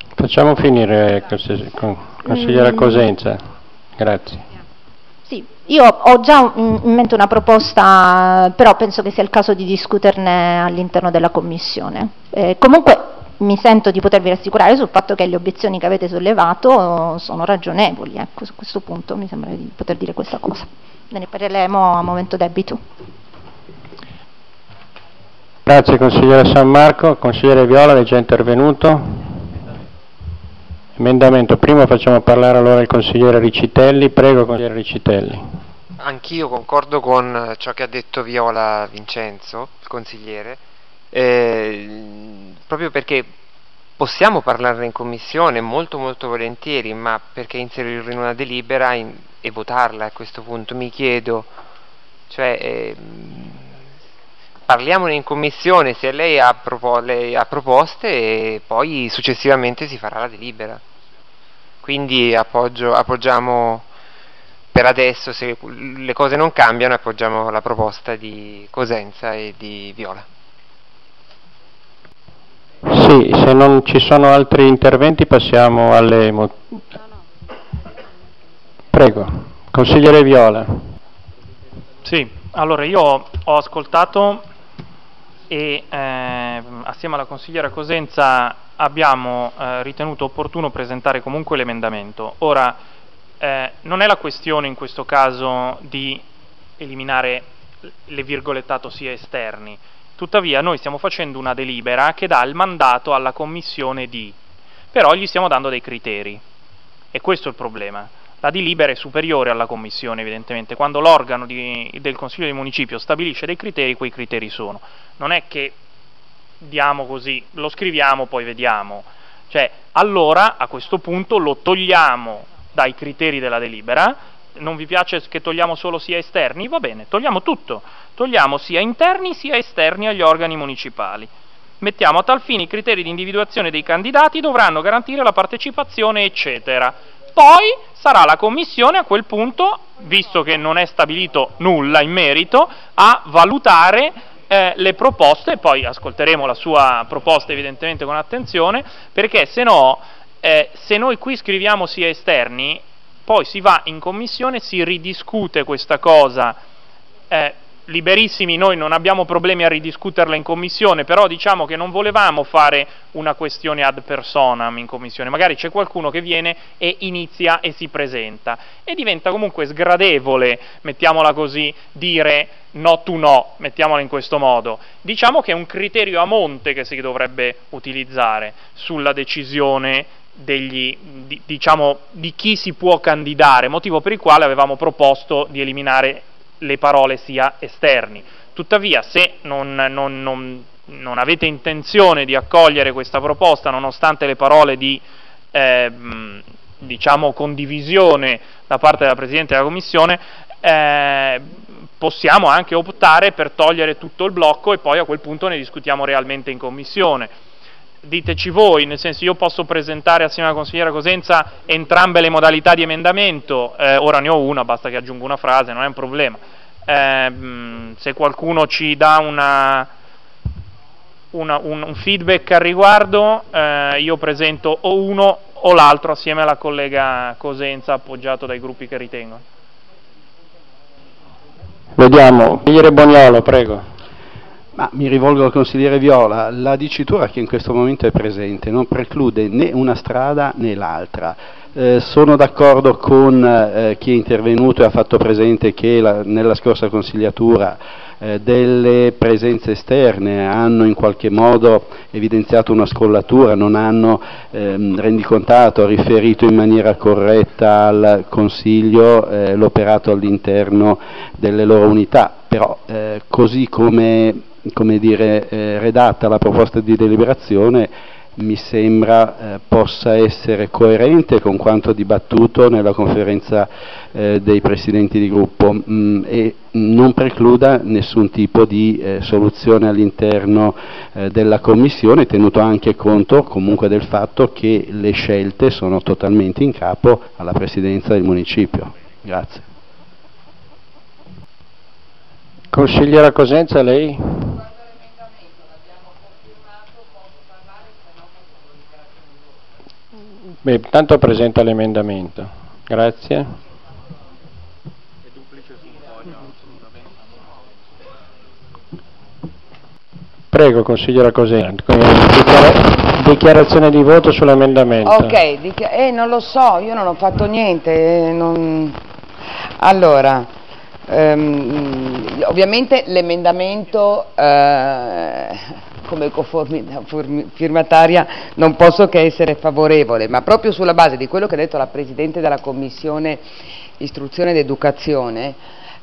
Facciamo finire, consigliera Cosenza. Grazie. Sì, Io ho già in mente una proposta, però penso che sia il caso di discuterne all'interno della Commissione. Comunque mi sento di potervi rassicurare sul fatto che le obiezioni che avete sollevato sono ragionevoli, ecco, su questo punto mi sembra di poter dire questa cosa. Ne parleremo a momento debito. Grazie consigliere San Marco. Consigliere Viola, lei è già intervenuto. Emendamento, primo facciamo parlare allora il consigliere Riccitelli. Prego consigliere Riccitelli. Anch'io concordo con ciò che ha detto Viola Vincenzo, il consigliere, proprio perché possiamo parlarne in commissione molto molto volentieri, ma perché inserirlo in una delibera e votarla a questo punto? Mi chiedo, cioè parliamone in commissione se lei ha proposte e poi successivamente si farà la delibera. Quindi appoggiamo per adesso, se le cose non cambiano, appoggiamo la proposta di Cosenza e di Viola. Sì, se non ci sono altri interventi passiamo alle Prego, consigliere Viola. Sì, allora io ho ascoltato e assieme alla consigliera Cosenza abbiamo ritenuto opportuno presentare comunque l'emendamento. Ora, non è la questione in questo caso di eliminare le virgolettato sia esterni, tuttavia noi stiamo facendo una delibera che dà il mandato alla Commissione però gli stiamo dando dei criteri, e questo è il problema. La delibera è superiore alla Commissione evidentemente, quando l'organo del Consiglio di Municipio stabilisce dei criteri, quei criteri sono. Non è che diamo così, lo scriviamo poi vediamo, cioè allora a questo punto lo togliamo dai criteri della delibera. Non vi piace che togliamo solo sia esterni? Va bene, togliamo tutto, togliamo sia interni sia esterni agli organi municipali. Mettiamo a tal fine i criteri di individuazione dei candidati dovranno garantire la partecipazione eccetera. Poi sarà la Commissione a quel punto, visto che non è stabilito nulla in merito, a valutare le proposte. Poi ascolteremo la sua proposta evidentemente con attenzione, perché se no, se noi qui scriviamo sia esterni, poi si va in commissione, si ridiscute questa cosa, liberissimi, noi non abbiamo problemi a ridiscuterla in commissione, però diciamo che non volevamo fare una questione ad personam in commissione, magari c'è qualcuno che viene e inizia e si presenta, e diventa comunque sgradevole, mettiamola così, dire no tu no, mettiamola in questo modo. Diciamo che è un criterio a monte che si dovrebbe utilizzare sulla decisione di chi si può candidare, motivo per il quale avevamo proposto di eliminare le parole sia esterni. Tuttavia, se non avete intenzione di accogliere questa proposta, nonostante le parole di condivisione da parte della Presidente della Commissione, possiamo anche optare per togliere tutto il blocco e poi a quel punto ne discutiamo realmente in Commissione. Diteci voi, nel senso, io posso presentare assieme alla consigliera Cosenza entrambe le modalità di emendamento, ora ne ho una, basta che aggiungo una frase, non è un problema. Se qualcuno ci dà un feedback al riguardo, io presento o uno o l'altro assieme alla collega Cosenza, appoggiato dai gruppi che ritengo. Vediamo, consigliere Boniolo, prego. Ma mi rivolgo al consigliere Viola, la dicitura che in questo momento è presente non preclude né una strada né l'altra. Sono d'accordo con chi è intervenuto e ha fatto presente che nella scorsa consigliatura delle presenze esterne hanno in qualche modo evidenziato una scollatura, non hanno rendicontato, riferito in maniera corretta al Consiglio l'operato all'interno delle loro unità, però così come redatta la proposta di deliberazione mi sembra possa essere coerente con quanto dibattuto nella conferenza dei presidenti di gruppo e non precluda nessun tipo di soluzione all'interno della Commissione, tenuto anche conto comunque del fatto che le scelte sono totalmente in capo alla Presidenza del Municipio. Grazie. Consigliera Cosenza, lei? Beh, tanto presenta l'emendamento. Grazie. Prego, consigliera Cosenza. Dichiarazione di voto sull'emendamento. Ok, non lo so, io non ho fatto niente. Allora, ovviamente l'emendamento come cofirmataria non posso che essere favorevole, ma proprio sulla base di quello che ha detto la Presidente della Commissione Istruzione ed Educazione,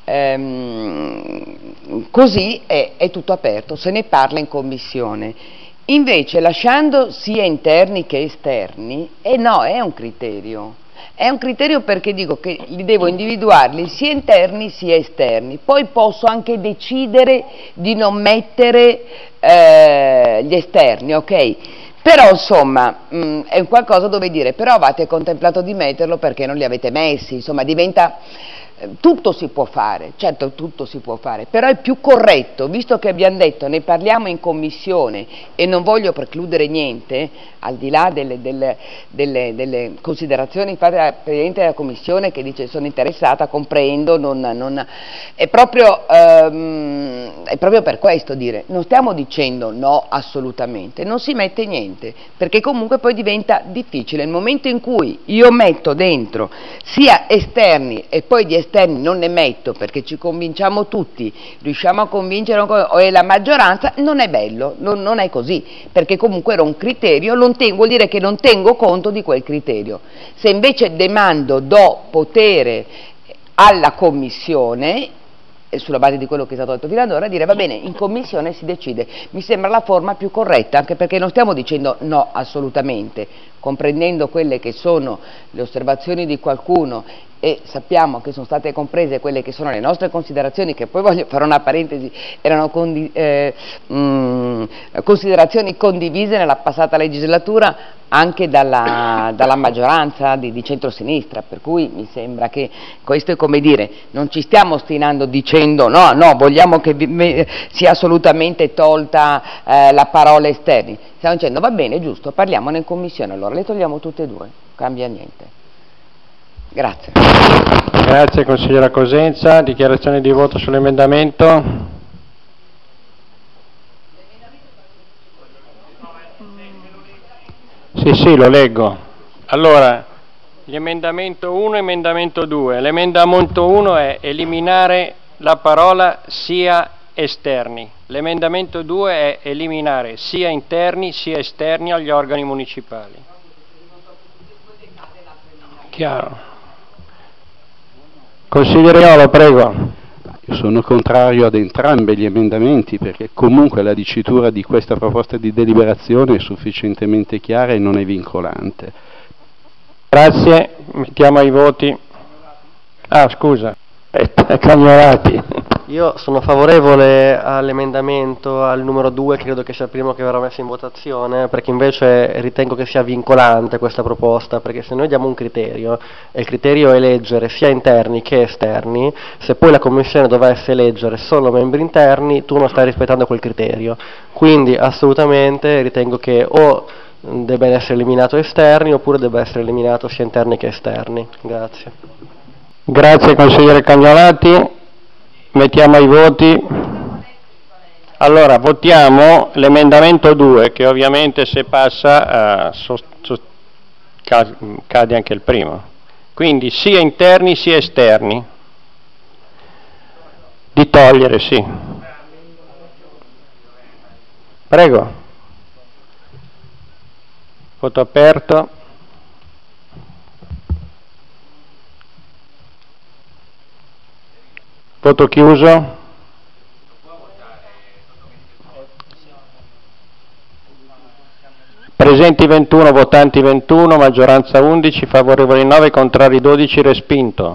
così è tutto aperto, se ne parla in Commissione. Invece lasciando sia interni che esterni, no, è un criterio. È un criterio perché dico che li devo individuarli sia interni sia esterni, poi posso anche decidere di non mettere gli esterni, ok? Però insomma è un qualcosa dove dire, però avete contemplato di metterlo perché non li avete messi, insomma diventa... Tutto si può fare, certo tutto si può fare, però è più corretto, visto che abbiamo detto ne parliamo in commissione e non voglio precludere niente, al di là delle considerazioni fatte dal Presidente della Commissione che dice sono interessata, comprendo, è proprio per questo dire, non stiamo dicendo no assolutamente, non si mette niente, perché comunque poi diventa difficile, nel momento in cui io metto dentro sia esterni e poi di esterni non ne metto perché ci convinciamo tutti, riusciamo a convincere la maggioranza, non è bello, non è così, perché comunque era un criterio, vuol dire che non tengo conto di quel criterio. Se invece do potere alla Commissione, sulla base di quello che è stato detto fino ad ora, dire va bene, in Commissione si decide, mi sembra la forma più corretta, anche perché non stiamo dicendo no assolutamente, comprendendo quelle che sono le osservazioni di qualcuno e sappiamo che sono state comprese quelle che sono le nostre considerazioni, che poi voglio fare una parentesi, erano considerazioni condivise nella passata legislatura anche dalla maggioranza di centrosinistra, per cui mi sembra che questo è come dire, non ci stiamo ostinando dicendo no, vogliamo che sia assolutamente tolta la parola esterni, stiamo dicendo va bene, giusto, parliamone in commissione, allora le togliamo tutte e due, non cambia niente. Grazie. Grazie consigliera Cosenza. Dichiarazione di voto sull'emendamento. Sì, lo leggo. Allora, l'emendamento 1 e emendamento 2. L'emendamento 1 è eliminare la parola sia esterni. L'emendamento 2 è eliminare sia interni sia esterni agli organi municipali. Chiaro. Consigliere Iolo, prego. Io sono contrario ad entrambi gli emendamenti perché comunque la dicitura di questa proposta di deliberazione è sufficientemente chiara e non è vincolante. Grazie, mettiamo ai voti. Scusa, Cagnolati. Io sono favorevole all'emendamento al numero 2, credo che sia il primo che verrà messo in votazione, perché invece ritengo che sia vincolante questa proposta, perché se noi diamo un criterio, e il criterio è eleggere sia interni che esterni, se poi la Commissione dovesse eleggere solo membri interni, tu non stai rispettando quel criterio. Quindi assolutamente ritengo che o debba essere eliminato esterni, oppure debba essere eliminato sia interni che esterni. Grazie. Grazie consigliere Cagnolati. Mettiamo ai voti. Allora, votiamo l'emendamento 2, che ovviamente se passa cade anche il primo. Quindi sia interni sia esterni. Di togliere, sì. Prego. Voto aperto. Voto chiuso. Presenti 21, votanti 21, maggioranza 11, favorevoli 9, contrari 12, respinto.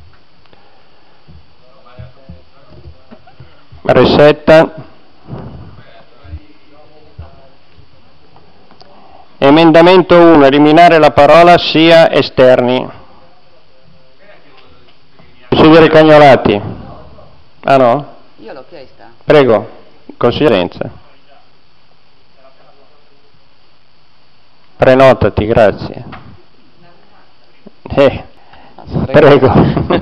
Resetta. Emendamento 1, eliminare la parola sia esterni. Consigliere Cagnolati. Ah no? Io l'ho chiesta. Prego, consiglierenza. Prenotati, grazie. Prego.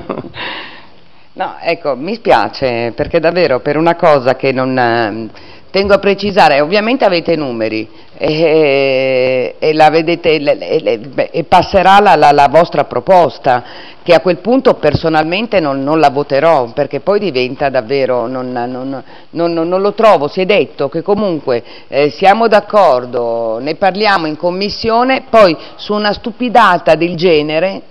No, ecco, mi spiace perché davvero per una cosa che non tengo a precisare, ovviamente avete numeri e la vedete e passerà la vostra proposta, che a quel punto personalmente non la voterò, perché poi diventa davvero, non lo trovo. Si è detto che comunque siamo d'accordo, ne parliamo in commissione, poi su una stupidata del genere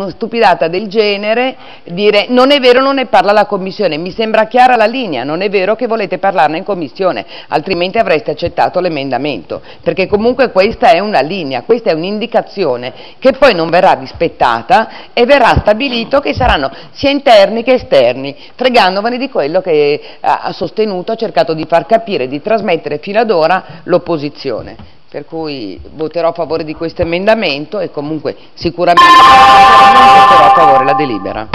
dire non è vero, non ne parla la commissione. Mi sembra chiara la linea, non è vero che volete parlarne in commissione, altrimenti avreste accettato l'emendamento, perché comunque questa è una linea, questa è un'indicazione che poi non verrà rispettata e verrà stabilito che saranno sia interni che esterni, fregandovene di quello che ha sostenuto, ha cercato di far capire, di trasmettere fino ad ora l'opposizione. Per cui voterò a favore di questo emendamento e comunque sicuramente voterò a favore della delibera.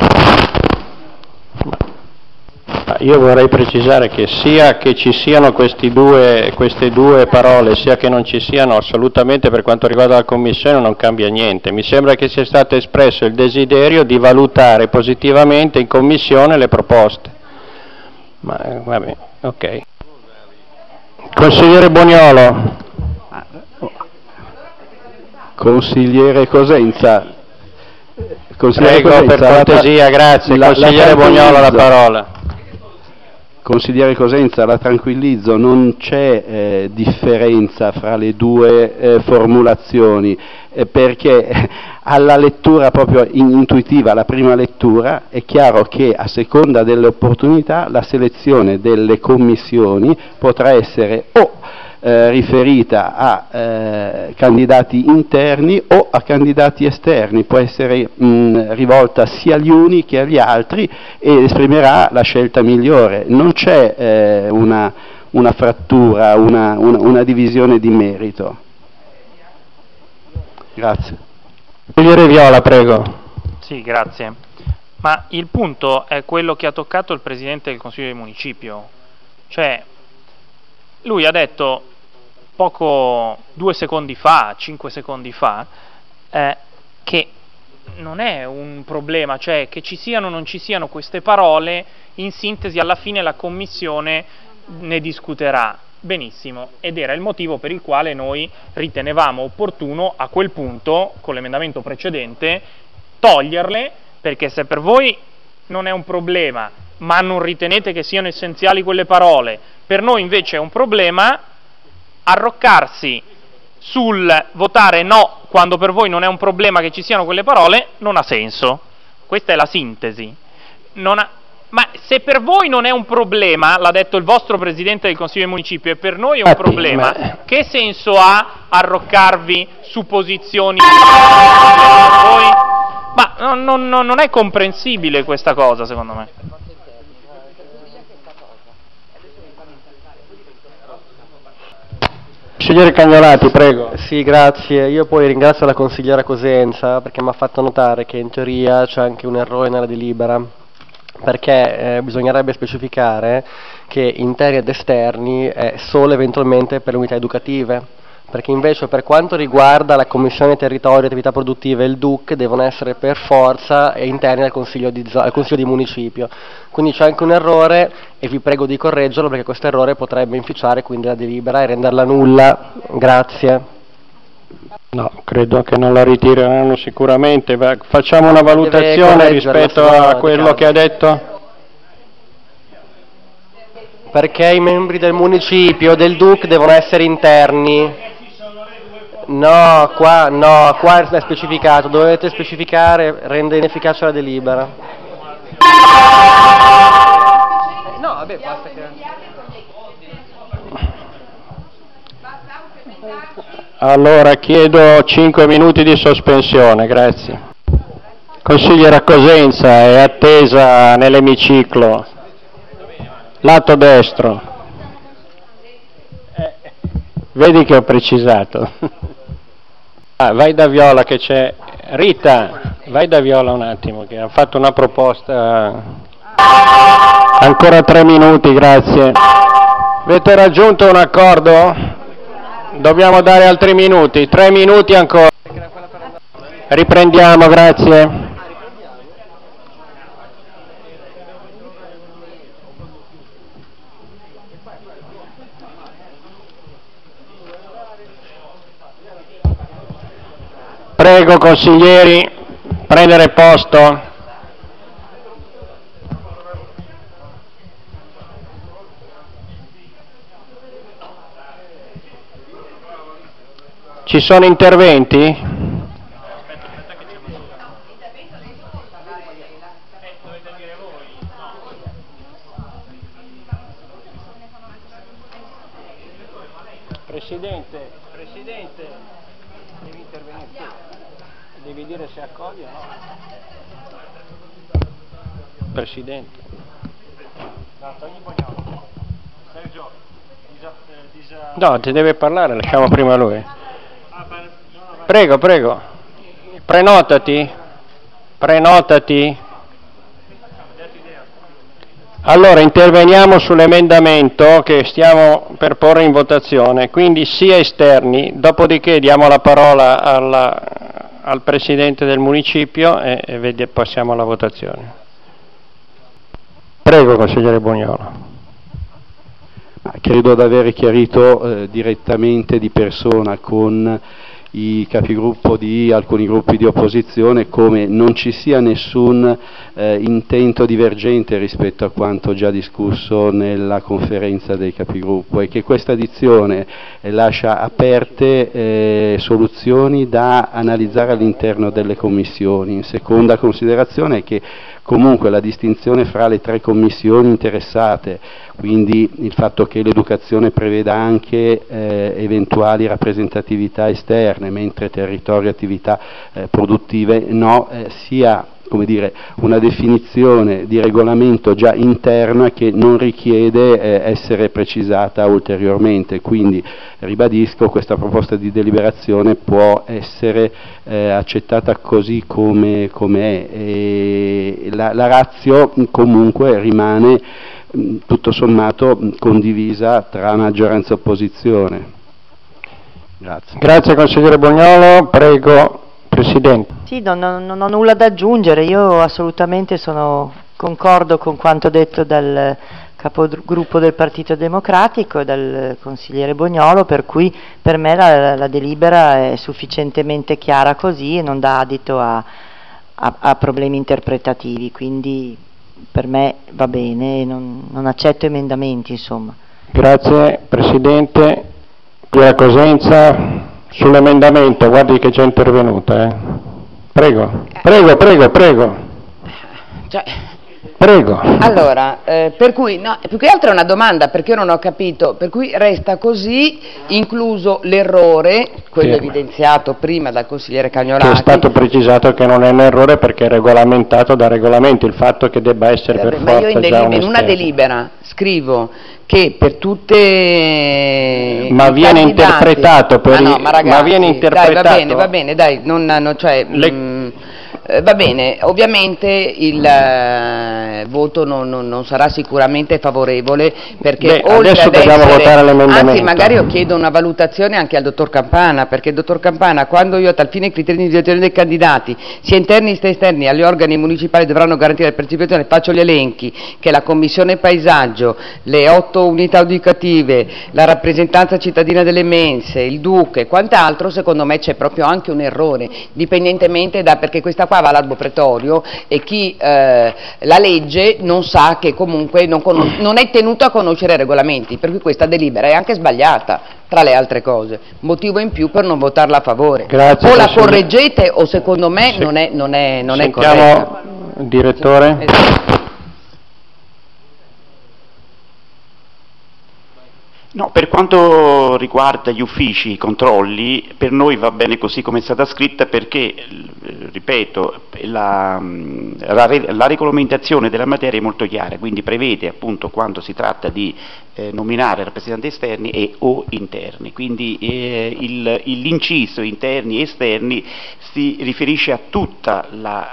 Io vorrei precisare che sia che ci siano queste due parole, sia che non ci siano, assolutamente per quanto riguarda la Commissione non cambia niente. Mi sembra che sia stato espresso il desiderio di valutare positivamente in Commissione le proposte. Ma vabbè, ok. Consigliere Boniolo. Consigliere Cosenza. Prego, per cortesia, grazie. Consigliere Boniolo la parola. Consigliere Cosenza, la tranquillizzo, non c'è differenza fra le due formulazioni, perché alla lettura proprio intuitiva, alla prima lettura, è chiaro che a seconda delle opportunità la selezione delle commissioni potrà essere o riferita a candidati interni o a candidati esterni, può essere rivolta sia agli uni che agli altri e esprimerà la scelta migliore. Non c'è una frattura, una divisione di merito. Grazie. Consigliere Viola, prego. Sì, grazie. Ma il punto è quello che ha toccato il Presidente del Consiglio del Municipio. Cioè, lui ha detto 2 secondi fa, 5 secondi fa, che non è un problema, cioè che ci siano o non ci siano queste parole, in sintesi alla fine la Commissione ne discuterà. Benissimo, ed era il motivo per il quale noi ritenevamo opportuno a quel punto, con l'emendamento precedente, toglierle, perché se per voi non è un problema, ma non ritenete che siano essenziali quelle parole, per noi invece è un problema, arroccarsi sul votare no quando per voi non è un problema che ci siano quelle parole non ha senso. Questa è la sintesi. Ma se per voi non è un problema, l'ha detto il vostro Presidente del Consiglio del Municipio, e per noi è un problema, che senso ha arroccarvi su posizioni per voi? Ma non è comprensibile questa cosa, secondo me. Consigliere Cagnolati, prego. Sì, grazie. Io poi ringrazio la consigliera Cosenza perché mi ha fatto notare che in teoria c'è anche un errore nella delibera, perché bisognerebbe specificare che interni ed esterni è solo eventualmente per le unità educative, perché invece per quanto riguarda la Commissione Territorio e Attività Produttive e il DUC devono essere per forza interni al Consiglio di Municipio. Quindi c'è anche un errore e vi prego di correggerlo, perché questo errore potrebbe inficiare quindi la delibera e renderla nulla. Grazie. No, credo che non la ritireranno sicuramente. Facciamo una valutazione rispetto a quello che ha detto. Perché i membri del municipio, del DUC, devono essere interni. No, qua è specificato, dovete specificare, rende inefficace la delibera. No, vabbè, basta che... Allora chiedo 5 minuti di sospensione, grazie. Consigliera Cosenza è attesa nell'emiciclo, lato destro. Vedi che ho precisato. Vai da Viola che c'è. Rita, vai da Viola un attimo che ha fatto una proposta. Ancora 3 minuti, grazie. Avete raggiunto un accordo? Dobbiamo dare altri minuti, 3 minuti ancora. Riprendiamo, grazie. Prego consiglieri, prendere posto. Ci sono interventi? Presidente, devi intervenire tu. Devi dire se accoglie o no. Presidente. No, ti deve parlare, lasciamo prima lui. Prego. Prenotati. Allora, interveniamo sull'emendamento che stiamo per porre in votazione, quindi sia esterni, dopodiché diamo la parola al Presidente del Municipio e passiamo alla votazione. Prego, consigliere Bugnolo. Credo di aver chiarito direttamente di persona con i capigruppo di alcuni gruppi di opposizione come non ci sia nessun intento divergente rispetto a quanto già discusso nella conferenza dei capigruppo e che questa dizione lascia aperte soluzioni da analizzare all'interno delle commissioni. In seconda considerazione è che comunque la distinzione fra le tre commissioni interessate, quindi il fatto che l'educazione preveda anche eventuali rappresentatività esterne, mentre territorio e attività produttive no, sia come dire, una definizione di regolamento già interna che non richiede essere precisata ulteriormente. Quindi ribadisco, questa proposta di deliberazione può essere accettata così come è. E la ratio comunque rimane tutto sommato condivisa tra maggioranza e opposizione. Grazie. Grazie consigliere Bugnolo, prego Presidente. Sì, non ho nulla da aggiungere, io assolutamente concordo con quanto detto dal capogruppo del Partito Democratico e dal consigliere Bugnolo, per cui per me la delibera è sufficientemente chiara così e non dà adito a problemi interpretativi, quindi per me va bene, non accetto emendamenti, insomma. Grazie Presidente. Piera Cosenza sull'emendamento, guardi che è già intervenuta. Prego. Prego. Allora, per cui, no, più che altro è una domanda, perché io non ho capito, per cui resta così, incluso l'errore, quello evidenziato prima dal consigliere Cagnolati. Che è stato precisato che non è un errore perché è regolamentato da regolamento, il fatto che debba essere per forza io in una delibera scrivo che per tutte ma viene interpretato per ma viene interpretato. Va bene, dai, va bene, ovviamente il voto non sarà sicuramente favorevole perché oltre adesso dobbiamo votare l'emendamento. Anzi, magari io chiedo una valutazione anche al dottor Campana, perché il dottor Campana, quando io a tal fine i criteri di individuazione dei candidati sia interni che esterni agli organi municipali dovranno garantire la partecipazione, faccio gli elenchi che la commissione paesaggio, le 8 unità educative, la rappresentanza cittadina delle mense, il duca e quant'altro, secondo me c'è proprio anche un errore, dipendentemente da, perché questa qua va all'albo pretorio e chi la legge non sa che comunque non è tenuto a conoscere i regolamenti, per cui questa delibera è anche sbagliata, tra le altre cose, motivo in più per non votarla a favore. Grazie, o la correggete o secondo me non è corretta. Direttore. No, per quanto riguarda gli uffici, i controlli, per noi va bene così come è stata scritta perché, ripeto, la regolamentazione della materia è molto chiara, quindi prevede appunto quando si tratta di nominare rappresentanti esterni e o interni, quindi l'inciso interni e esterni si riferisce a tutta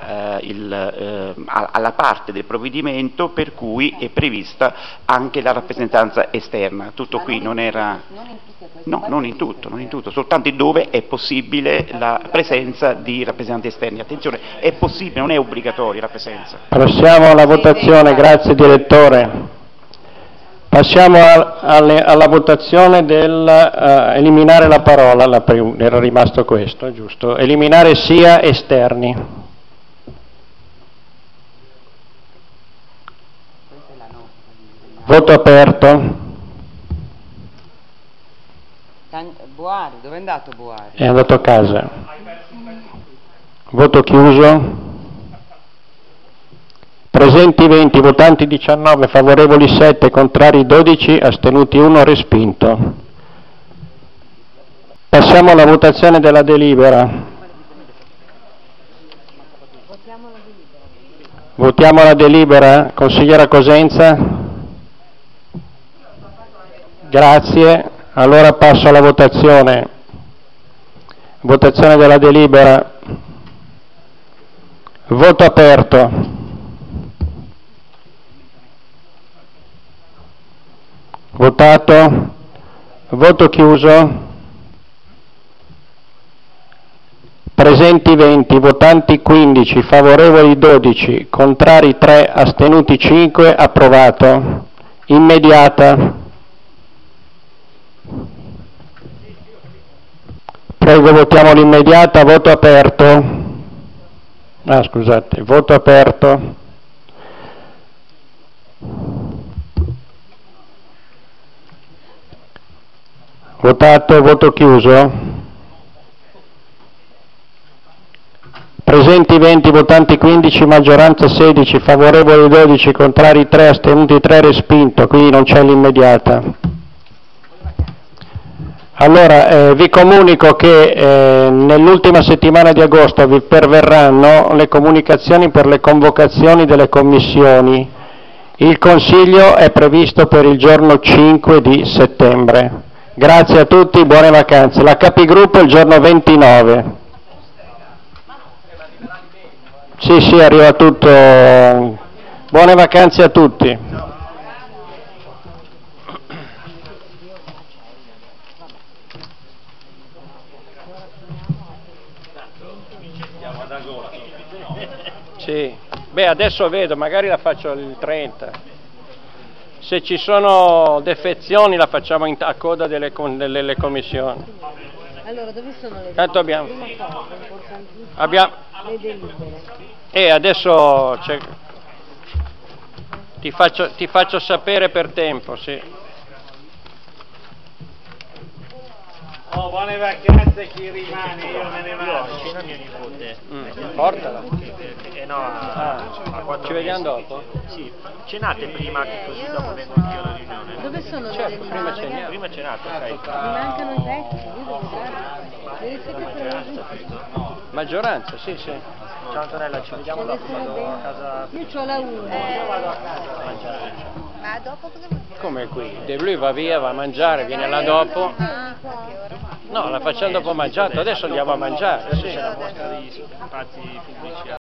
alla parte del provvedimento per cui è prevista anche la rappresentanza esterna. Tutto qui non era, no, non in tutto, soltanto dove è possibile la presenza di rappresentanti esterni. Attenzione, è possibile, non è obbligatoria la presenza. Passiamo alla votazione, grazie direttore. Passiamo alla votazione del eliminare la parola, era rimasto questo, giusto? Eliminare sia esterni. Voto aperto. Boari, dove è andato Boari? È andato a casa. Voto chiuso. Presenti 20, votanti 19, favorevoli 7, contrari 12, astenuti 1, respinto. Passiamo alla votazione della delibera. Votiamo la delibera. Consigliera Cosenza? Grazie. Allora passo alla votazione. Votazione della delibera. Voto aperto. Votato. Voto chiuso. Presenti 20, votanti 15, favorevoli 12, contrari 3, astenuti 5, approvato. Immediata. Prego, votiamo l'immediata, voto aperto. Scusate, voto aperto. Votato, voto chiuso. Presenti 20, votanti 15, maggioranza 16, favorevoli 12, contrari 3, astenuti 3, respinto, quindi non c'è l'immediata. Allora, vi comunico che nell'ultima settimana di agosto vi perverranno le comunicazioni per le convocazioni delle commissioni. Il Consiglio è previsto per il giorno 5 di settembre. Grazie a tutti, buone vacanze. La Capigruppo il giorno 29. Sì, arriva tutto. Buone vacanze a tutti. Sì, adesso vedo, magari la faccio il 30. Se ci sono defezioni la facciamo a coda delle commissioni. Allora, dove sono le Tanto abbiamo le delibere? Adesso ti faccio sapere per tempo, sì. Buone vacanze, chi rimane, io me ne vado. Cena mio nipote. Portala. A 4 Ci vediamo mesi. dopo? Sì, cenate prima che così dopo vengo anch'io alla riunione. Dove sono le Certo, delibere? Prima cenate, ok. Mi mancano i pezzi, io devo dare. Deve essere Maggioranza, sì. Ciao Antonella, ci vediamo dopo, vado a casa. Io c'ho la 1. Io vado a casa a mangiare. Ma dopo cosa vuol dire? Come qui? Lui va via, va a mangiare, viene là dopo. No, la facciamo dopo mangiato, adesso andiamo a mangiare, sì. C'è la mostra degli spazi pubblici